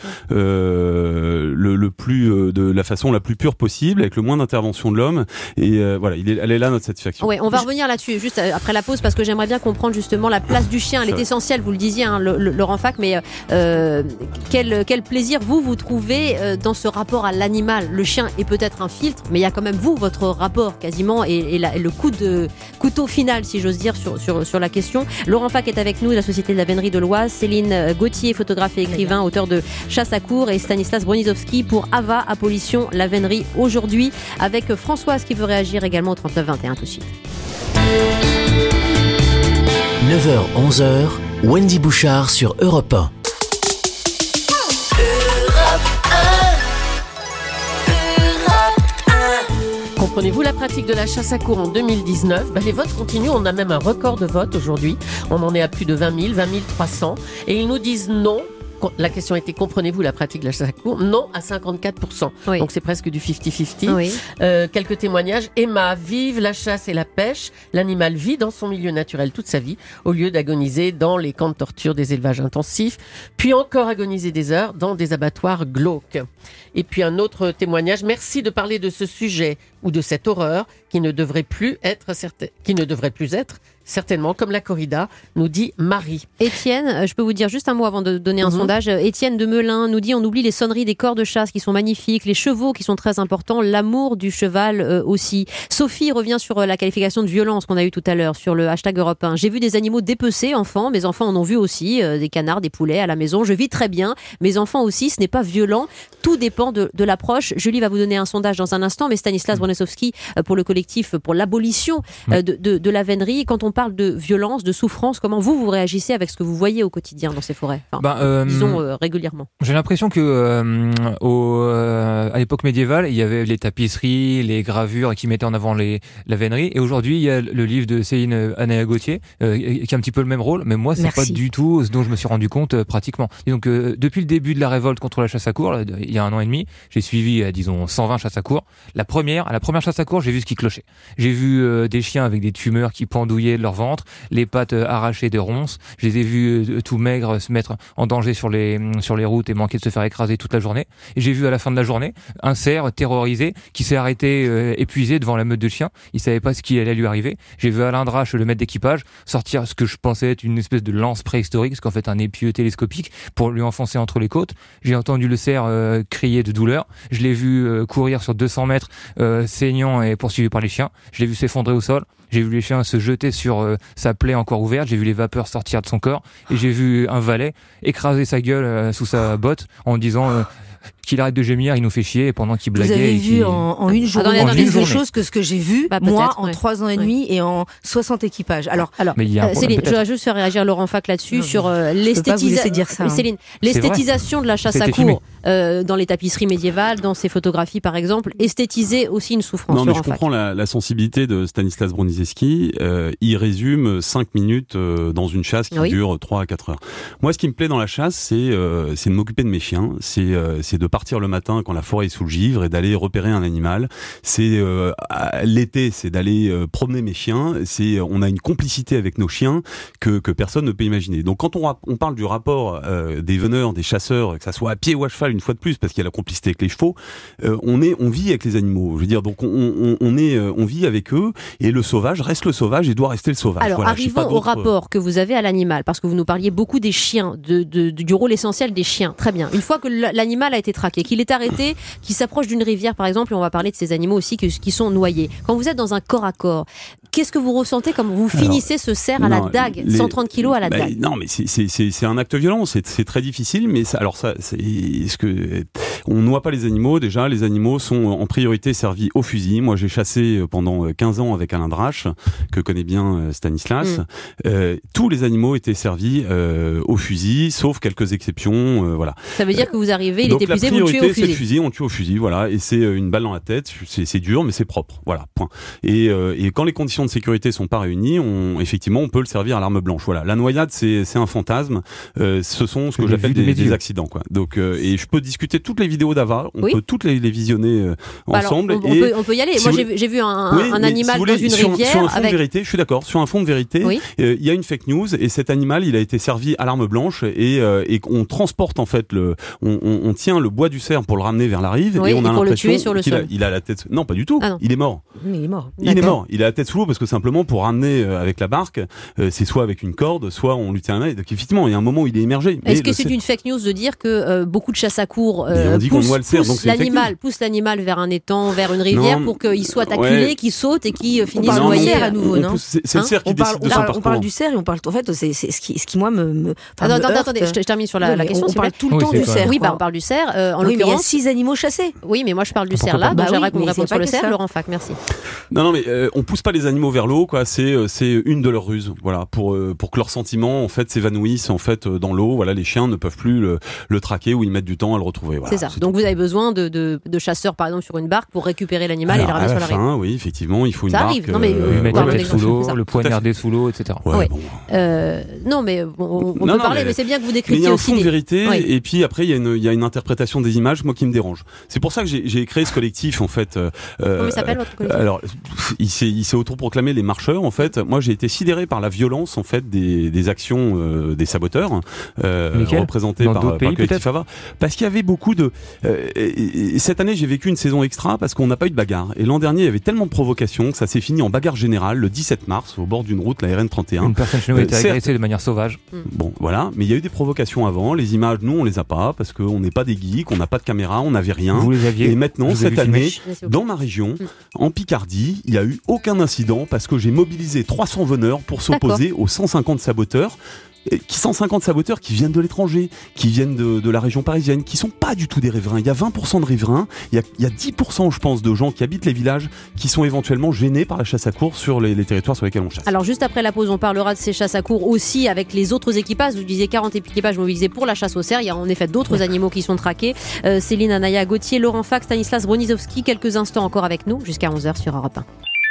euh, le, le plus, euh, de la façon la plus pure possible, avec le moins d'intervention de l'homme. Et euh, voilà, il est, elle est là notre satisfaction. Ouais, on va revenir là-dessus juste après la pause parce que j'aimerais bien comprendre justement la place du chien. Elle est essentielle, vous le disiez, hein, le, le, Laurent Fac, mais euh, quel, quel plaisir vous, vous trouvez euh, dans ce rapport à l'animal? Le chien est peut-être un filtre, mais il y a quand même vous, votre rapport quasiment, et, et, la, et le coup de couteau final, si j'ose dire, sur, sur, sur la question. Laurent Fac est avec nous, de la Société de la Vénerie de l'Oise, Céline Gauthier, photographe et écrivain, auteur de Chasse à court, et Stanislas Broniszowski pour Ava, Abolition, la Vénerie, aujourd'hui, avec Françoise qui veut réagir également au trente-neuf vingt et un tout de suite. neuf heures onze heures, Wendy Bouchard sur Europe un. Comprenez-vous la pratique de la chasse à court en deux mille dix-neuf? Ben, les votes continuent, on a même un record de votes aujourd'hui. On en est à plus de vingt mille, vingt mille trois cents. Et ils nous disent non la question était, comprenez-vous la pratique de la chasse à courre ? Non, à cinquante-quatre pour cent. Oui. Donc c'est presque du cinquante cinquante. Oui. Euh, quelques témoignages. Emma, vive la chasse et la pêche. L'animal vit dans son milieu naturel toute sa vie, au lieu d'agoniser dans les camps de torture des élevages intensifs, puis encore agoniser des heures dans des abattoirs glauques. Et puis un autre témoignage. Merci de parler de ce sujet ou de cette horreur qui ne devrait plus être certain, qui ne devrait plus être certainement comme la corrida, nous dit Marie. Étienne, je peux vous dire juste un mot avant de donner un mm-hmm. sondage. Étienne de Melun nous dit on oublie les sonneries des corps de chasse qui sont magnifiques, les chevaux qui sont très importants, l'amour du cheval euh, aussi. Sophie revient sur euh, la qualification de violence qu'on a eue tout à l'heure sur le hashtag Europe un. J'ai vu des animaux dépecés, enfants, mes enfants en ont vu aussi, euh, des canards, des poulets à la maison. Je vis très bien, mes enfants aussi, ce n'est pas violent. Tout dépend de, de l'approche. Julie va vous donner un sondage dans un instant, mais Stanislas Bronesowski euh, pour le collectif pour l'abolition euh, de, de, de la vénerie. Quand on parle de violence, de souffrance, comment vous, vous réagissez avec ce que vous voyez au quotidien dans ces forêts, enfin, ben, euh, disons euh, régulièrement? J'ai l'impression que euh, au, euh, à l'époque médiévale, il y avait les tapisseries, les gravures qui mettaient en avant les, la vénerie, et aujourd'hui il y a le livre de Céline Anéa-Gauthier euh, qui a un petit peu le même rôle, mais moi c'est Merci. Pas du tout ce dont je me suis rendu compte euh, pratiquement. Et donc euh, depuis le début de la révolte contre la chasse à courre, là, il y a un an et demi, j'ai suivi euh, disons cent vingt chasses à courre. La première, à la première chasse à courre, j'ai vu ce qui clochait. J'ai vu euh, des chiens avec des tumeurs qui pendouillaient de leur ventre, les pattes arrachées de ronces. Je les ai vus euh, tout maigres se mettre en danger sur les sur les routes et manquer de se faire écraser toute la journée. Et j'ai vu à la fin de la journée un cerf terrorisé qui s'est arrêté euh, épuisé devant la meute de chiens. Il savait pas ce qui allait lui arriver. J'ai vu Alain Drache, le maître d'équipage, sortir ce que je pensais être une espèce de lance préhistorique, ce qu'en fait un épieu télescopique, pour lui enfoncer entre les côtes. J'ai entendu le cerf euh, crier de douleur. Je l'ai vu euh, courir sur deux cents mètres, euh, saignant et poursuivi par les chiens. Je l'ai vu s'effondrer au sol. J'ai vu les chiens se jeter sur euh, sa plaie encore ouverte. J'ai vu les vapeurs sortir de son corps. Et j'ai vu un valet écraser sa gueule euh, sous sa botte en disant euh, qu'il arrête de gémir, il nous fait chier, pendant qu'il blaguait. Vous avez et vu qu'il... en, en une journée ah, plus de choses que ce que j'ai vu, bah, moi, en ouais. trois ans et demi ouais. et en soixante équipages. Alors, alors euh, Céline, je voudrais juste faire réagir Laurent Fac là-dessus non, sur euh, l'esthétisation hein. l'esthétisation de la chasse à courre euh, dans les tapisseries médiévales, dans ses photographies par exemple, esthétiser aussi une souffrance. Non, mais Laurent je comprends la, la sensibilité de Stanislas Bronisewski. Euh, il résume cinq minutes euh, dans une chasse qui oui. dure trois à quatre heures. Moi, ce qui me plaît dans la chasse, c'est euh, c'est de m'occuper de mes chiens, c'est euh, c'est de partir le matin quand la forêt est sous le givre et d'aller repérer un animal. C'est euh, l'été, c'est d'aller euh, promener mes chiens. C'est on a une complicité avec nos chiens que que personne ne peut imaginer. Donc quand on on parle du rapport euh, des veneurs, des chasseurs, que ça soit à pied ou à cheval, une fois de plus, parce qu'il y a la complicité avec les chevaux, euh, on est on vit avec les animaux. Je veux dire, donc on on, on est on vit avec eux et le sauvage reste le sauvage et doit rester le sauvage. Alors voilà, arrivons au rapport que vous avez à l'animal, parce que vous nous parliez beaucoup des chiens, de, de, du rôle essentiel des chiens. Très bien. Une fois que l'animal a été traqué, qu'il est arrêté, qu'il s'approche d'une rivière par exemple, et on va parler de ces animaux aussi qui, qui sont noyés. Quand vous êtes dans un corps à corps, qu'est-ce que vous ressentez quand vous finissez alors, ce cerf à non, la dague, les, cent trente kilos à la bah, dague? Non, mais c'est, c'est, c'est, c'est un acte violent, c'est, c'est très difficile, mais ça, alors ça, c'est, est-ce que on noie pas les animaux déjà? Les animaux sont en priorité servis au fusil. Moi, j'ai chassé pendant quinze ans avec Alain Drache, que connaît bien Stanislas. Mm. Euh, tous les animaux étaient servis euh, au fusil, sauf quelques exceptions, euh, voilà. Ça veut dire que vous arrivez, il donc est épuisé, vous le tuez au fusil. C'est le fusil, on tue au fusil, voilà, et c'est une balle dans la tête. C'est, c'est dur, mais c'est propre, voilà, point. Et, euh, et quand les conditions de sécurité sont pas réunies, on, effectivement, on peut le servir à l'arme blanche. Voilà, la noyade, c'est, c'est un fantasme. Euh, ce sont ce que j'ai j'appelle des, des accidents, quoi. Donc, euh, et je peux discuter toutes les vidéos d'Ava, on oui. peut toutes les, les visionner euh, bah ensemble. Alors, on, et on, peut, on peut y aller. Si Moi, j'ai, j'ai vu un, oui, un animal si voulez, dans une sur, rivière. Sur un fond avec... de vérité, je suis d'accord. Sur un fond de vérité, oui. euh, il y a une fake news et cet animal, il a été servi à l'arme blanche et, euh, et on transporte en fait le, on, on, on tient le bois du cerf pour le ramener vers la rive oui, et on a pour l'impression le tuer sur le qu'il sol. a, il a la tête. Non, pas du tout. Ah non. Il est mort. Mais il est mort. Il D'accord. est mort. Il a la tête sous l'eau parce que simplement pour ramener euh, avec la barque, euh, c'est soit avec une corde, soit on lui tient un œil. Donc effectivement, il y a un moment où il est immergé. Est-ce que c'est cerf... une fake news de dire que euh, beaucoup de chasse à courre euh, pousse, pousse, cerf, pousse l'animal, pousse l'animal vers un étang, vers une rivière non, pour qu'il soit acculé, ouais. qu'il saute et qu'il finisse noyé à nouveau, non? C'est, c'est hein le cerf qui on décide parle, de son parcours. On parle du cerf et on parle en fait, c'est, c'est ce qui, ce qui moi me. me attends, attends, attendez, je termine sur la, oui, la question. On parle tout le oui, temps du cerf. Oui, bah on parle du cerf. Euh, en oui, l'occurrence, il y a six animaux chassés. Oui, mais moi je parle du cerf là, donc j'aimerais qu'on me réponde sur le cerf. Laurent Fac, merci. Non, non, mais euh, on pousse pas les animaux vers l'eau, quoi. C'est euh, c'est une de leurs ruses, voilà, pour euh, pour que leurs sentiments en fait s'évanouissent en fait dans l'eau. Voilà, les chiens ne peuvent plus le, le traquer ou y mettre du temps temps à le retrouver. Voilà, c'est ça. c'est Donc tout. vous avez besoin de, de, de chasseurs, par exemple, sur une barque pour récupérer l'animal Alors, et le ramener à sur la la rive. fin, oui, effectivement, il faut une ça barque. arrive. Non, mais, euh, Lui mettre ouais, la ouais, tête sous ouais, l'eau, c'est ça. le poignarder sous l'eau, et cetera. Ouais, Ouais. bon. Euh, non, mais bon, on, on Non, peut non, parler, mais- mais c'est bien que vous Mais il y décryptiez a un aussi fond de des... vérité, Oui. et puis après il y a une il y a une interprétation des images, moi qui me dérange. C'est pour ça que j'ai j'ai créé ce collectif en fait. euh, Comment il s'appelle votre collectif ? Alors, il s'est il s'est autoproclamé les marcheurs. En fait, moi j'ai été sidéré par la violence en fait des des actions euh, des saboteurs euh, Lesquels ? représentés Dans par, d'autres par le pays, collectif Ava, parce qu'il y avait beaucoup de. euh, et- et cette année j'ai vécu une saison extra parce qu'on n'a pas eu de bagarre. Et l'an dernier il y avait tellement de provocations que ça s'est fini en bagarre générale le dix-sept mars au bord d'une route, la R N trente et un. Une personne chez nous a Euh, été certes- agressée de manière sauvage. Bon, voilà, mais il y a eu des provocations avant. Les images, nous, on les a pas parce qu'on n'est pas des geeks, on n'a pas de caméra, on n'avait rien. Vous les aviez. Et maintenant, Je vous ai cette vu filmer. année, Mais s'il vous plaît. dans ma région, en Picardie, il n'y a eu aucun incident parce que j'ai mobilisé trois cents veneurs pour s'opposer aux cent cinquante saboteurs. euh, Qui cent cinquante saboteurs qui viennent de l'étranger, qui viennent de, de la région parisienne, qui sont pas du tout des riverains. Il y a vingt pour cent de riverains, il y a, il y a dix pour cent, je pense, de gens qui habitent les villages qui sont éventuellement gênés par la chasse à courre sur les, les territoires sur lesquels on chasse. Alors juste après la pause, on parlera de ces chasses à courre aussi avec les autres équipages. Vous disiez quarante équipages mobilisés pour la chasse au cerf. Il y a en effet d'autres animaux qui sont traqués. Euh, Céline Anaya Gauthier, Laurent Fac, Stanislas Broniszowski, quelques instants encore avec nous jusqu'à onze heures sur Europe un.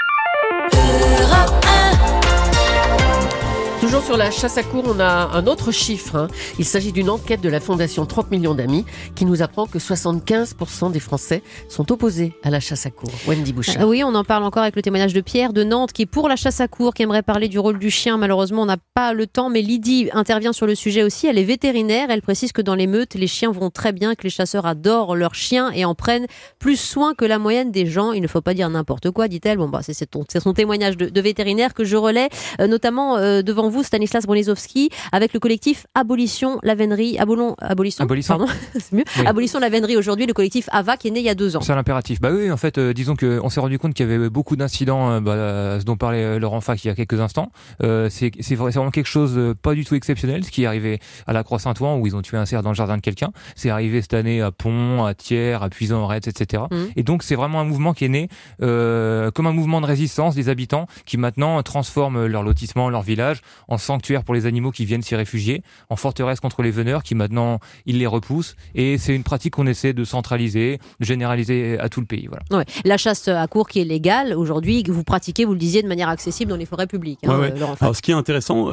Toujours sur la chasse à courre, on a un autre chiffre. Hein. Il s'agit d'une enquête de la Fondation trente millions d'amis qui nous apprend que soixante-quinze pour cent des Français sont opposés à la chasse à courre. Wendy Bouchard. Ah oui, on en parle encore avec le témoignage de Pierre de Nantes qui est pour la chasse à courre, qui aimerait parler du rôle du chien. Malheureusement, on n'a pas le temps, mais Lydie intervient sur le sujet aussi. Elle est vétérinaire. Elle précise que dans les meutes, les chiens vont très bien, que les chasseurs adorent leurs chiens et en prennent plus soin que la moyenne des gens. Il ne faut pas dire n'importe quoi, dit-elle. Bon, bah, c'est, c'est, ton, c'est son témoignage de, de vétérinaire que je relais, euh, notamment euh, devant vous, Stanislas Broniszowski, avec le collectif Abolition la Vénerie. Abolon, abolition, Abolition. pardon, c'est mieux. Oui. Abolition la Vénerie aujourd'hui, le collectif A V A qui est né il y a deux ans. C'est un impératif. Bah oui, en fait, euh, disons que on s'est rendu compte qu'il y avait beaucoup d'incidents, euh, bah, ce dont parlait euh, Laurent Fac il y a quelques instants. Euh, c'est, c'est vraiment quelque chose de pas du tout exceptionnel, ce qui est arrivé à la Croix-Saint-Ouen où ils ont tué un cerf dans le jardin de quelqu'un. C'est arrivé cette année à Pont, à Thiers, à Puisan-en-Retz, et cetera. Mmh. Et donc c'est vraiment un mouvement qui est né euh, comme un mouvement de résistance des habitants qui maintenant transforment leur lotissement, leur village en sanctuaire pour les animaux qui viennent s'y réfugier, en forteresse contre les veneurs qui maintenant ils les repoussent. Et c'est une pratique qu'on essaie de centraliser, de généraliser à tout le pays. Voilà. Ouais. La chasse à courre qui est légale aujourd'hui, que vous pratiquez, vous le disiez, de manière accessible dans les forêts publiques. Hein, Ouais, ouais. euh, Laurent Fac. Alors, ce qui est intéressant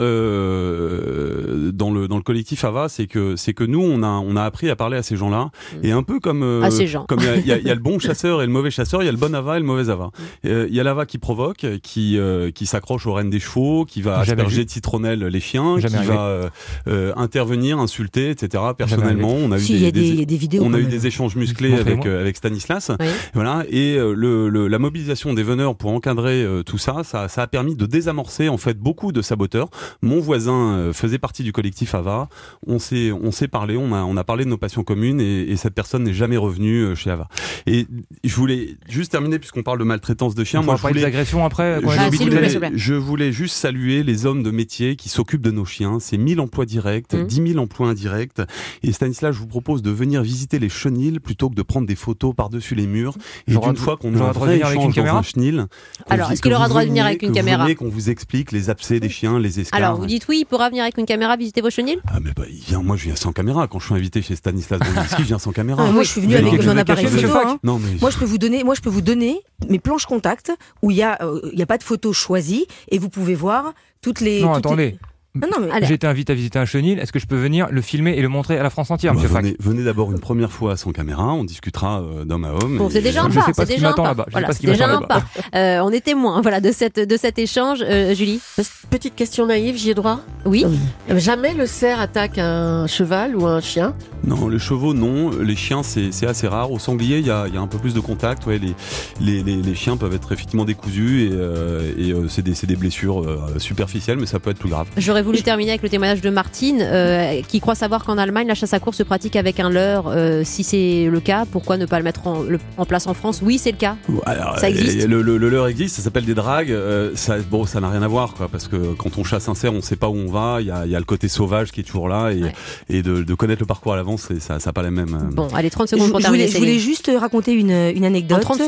euh, dans le dans le collectif A V A, c'est que c'est que nous on a on a appris à parler à ces gens-là Mmh. et un peu comme euh, À ces gens. comme il y a, il y a- il y a le bon chasseur et le mauvais chasseur, il y a le bon A V A et le mauvais A V A. Euh, Il y a l'A V A qui provoque, qui euh, qui s'accroche aux rênes des chevaux, qui va Jamais asperger vu. de citronnelle les chiens, Jamais qui arrivé. va euh, euh, intervenir, insulter, et cetera. Personnellement, on a eu Si, il y des, a des, il y a des vidéos. on quand a eu même. des échanges musclés Montrez-moi. avec euh, avec Stanislas. Oui. Voilà, et euh, le, le, la mobilisation des veneurs pour encadrer euh, tout ça, ça, ça a permis de désamorcer en fait beaucoup de saboteurs. Mon voisin euh, faisait partie du collectif A V A. On s'est, on s'est parlé, on a, on a parlé de nos passions communes, et, et cette personne n'est jamais revenue euh, chez A V A. Et je voulais juste terminer puisqu'on parle de maltraitance de chiens. On Moi, pourra je parler des voulais, agressions après. quand je, on a Ah, des s'il vous bouts de plaît, laine. s'il vous plaît. je voulais juste saluer les hommes de métier qui s'occupent de nos chiens. C'est mille emplois directs, Mmh. dix mille emplois indirects. Et Stanislas, je vous propose de venir visiter les chenils plutôt que de prendre des photos par-dessus les murs. Et J'aurai d'une le- fois qu'on a j'aurai un le droit de vrai venir avec une échange dans caméra un chenil, qu'on Alors, vi- est-ce qu'il que aura vous le droit de venir veniez, avec une que vous caméra veniez, qu'on vous explique les abcès des chiens, les escarres. Alors, vous dites oui, il pourra venir avec une caméra visiter vos chenils ? Ah mais bah, il vient, moi je viens sans caméra. Quand je suis invité chez Stanislas Broniszowski, je viens sans caméra. Ah, moi, je suis venu Vous avec avez mon quelque appareil chose à photo. cacher, hein. Non mais Moi, je peux vous donner, moi, je peux vous donner mes planches contact où il y a, euh, il y a pas de photos choisies et vous pouvez voir toutes les. Non, toutes les- attendez. Non, non, mais Allez. J'ai été invité à visiter un chenil. Est-ce que je peux venir le filmer et le montrer à la France entière, Bah, monsieur Fac? venez, venez d'abord une première fois sans caméra, on discutera euh, d'homme à homme. Bon, et- c'est déjà un Je pas, sais pas c'est ce qui déjà un m'attend pas. là-bas. Je sais Voilà, pas ce c'est qui déjà m'attend un pas. Euh, on est témoin, voilà, de cette de cet échange. Euh, Julie, Petite question naïve, j'y ai droit. oui. Jamais le cerf attaque un cheval ou un chien. Non, les chevaux, non. Les chiens, c'est c'est assez rare. Au sanglier, il y a, il y a un peu plus de contact. Ouais, les, les, les, les chiens peuvent être effectivement décousus et, euh, et euh, c'est des, c'est des blessures euh, superficielles, mais ça peut être plus grave. J'aurais voulu terminer avec le témoignage de Martine, euh, qui croit savoir qu'en Allemagne, la chasse à courre se pratique avec un leurre. Euh, si c'est le cas, pourquoi ne pas le mettre en, le- en place en France ? Oui, c'est le cas. Alors, Ça existe. et Le, le, le leurre existe, ça s'appelle des dragues. Euh, ça, bon, ça n'a rien à voir, quoi, parce que quand on chasse un cerf, on sait pas où on va. Il y a, il y a le côté sauvage qui est toujours là, et, Ouais. et de, de connaître le parcours à l'avance, c'est- ça n'a pas la même. euh, Bon, allez, trente je, secondes pour je terminer. voulais, je voulais Céline. juste raconter une, une En anecdote. trente secondes.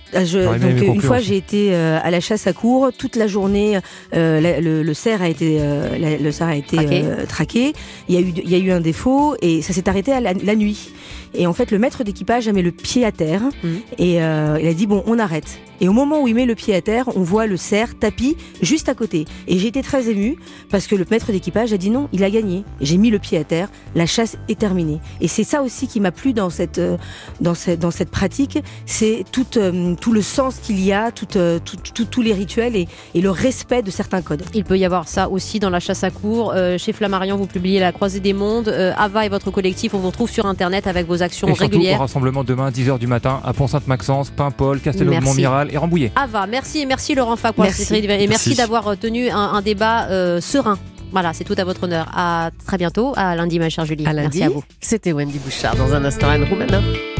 Je, donc une fois, j'ai été euh, à la chasse à courre toute la journée. Euh, la, le, le cerf a été, euh, la, le cerf a été traqué. Euh, traqué. Il y a eu, il y a eu un défaut et ça s'est arrêté à la, la nuit. Et en fait, le maître d'équipage a mis le pied à terre mmh. et euh, il a dit bon, on arrête. Et au moment où il met le pied à terre, on voit le cerf tapis juste à côté. Et j'ai été très émue parce que le maître d'équipage a dit non, il a gagné. J'ai mis le pied à terre, la chasse est terminée. Et c'est ça aussi qui m'a plu dans cette, dans cette, dans cette pratique, c'est tout, euh, tout le sens qu'il y a, tous euh, tout, tout, tout les rituels et, et le respect de certains codes. Il peut y avoir ça aussi dans la chasse à courre. Euh, chez Flammarion, vous publiez La Croisée des Mondes. Euh, Ava et votre collectif, on vous retrouve sur Internet avec vos actions et régulières. Et surtout au rassemblement demain, dix heures du matin, à Pont-Sainte-Maxence, Paimpol, Castelnau-de-Montmiral et Rambouillet. Ava, merci et merci Laurent Facquois. Merci. Et merci, merci. d'avoir tenu un, un débat euh, serein. Voilà, c'est tout à votre honneur. À très bientôt, à lundi ma chère Julie. À lundi. Merci à vous. C'était Wendy Bouchard dans un instant, Anne Roumanoff.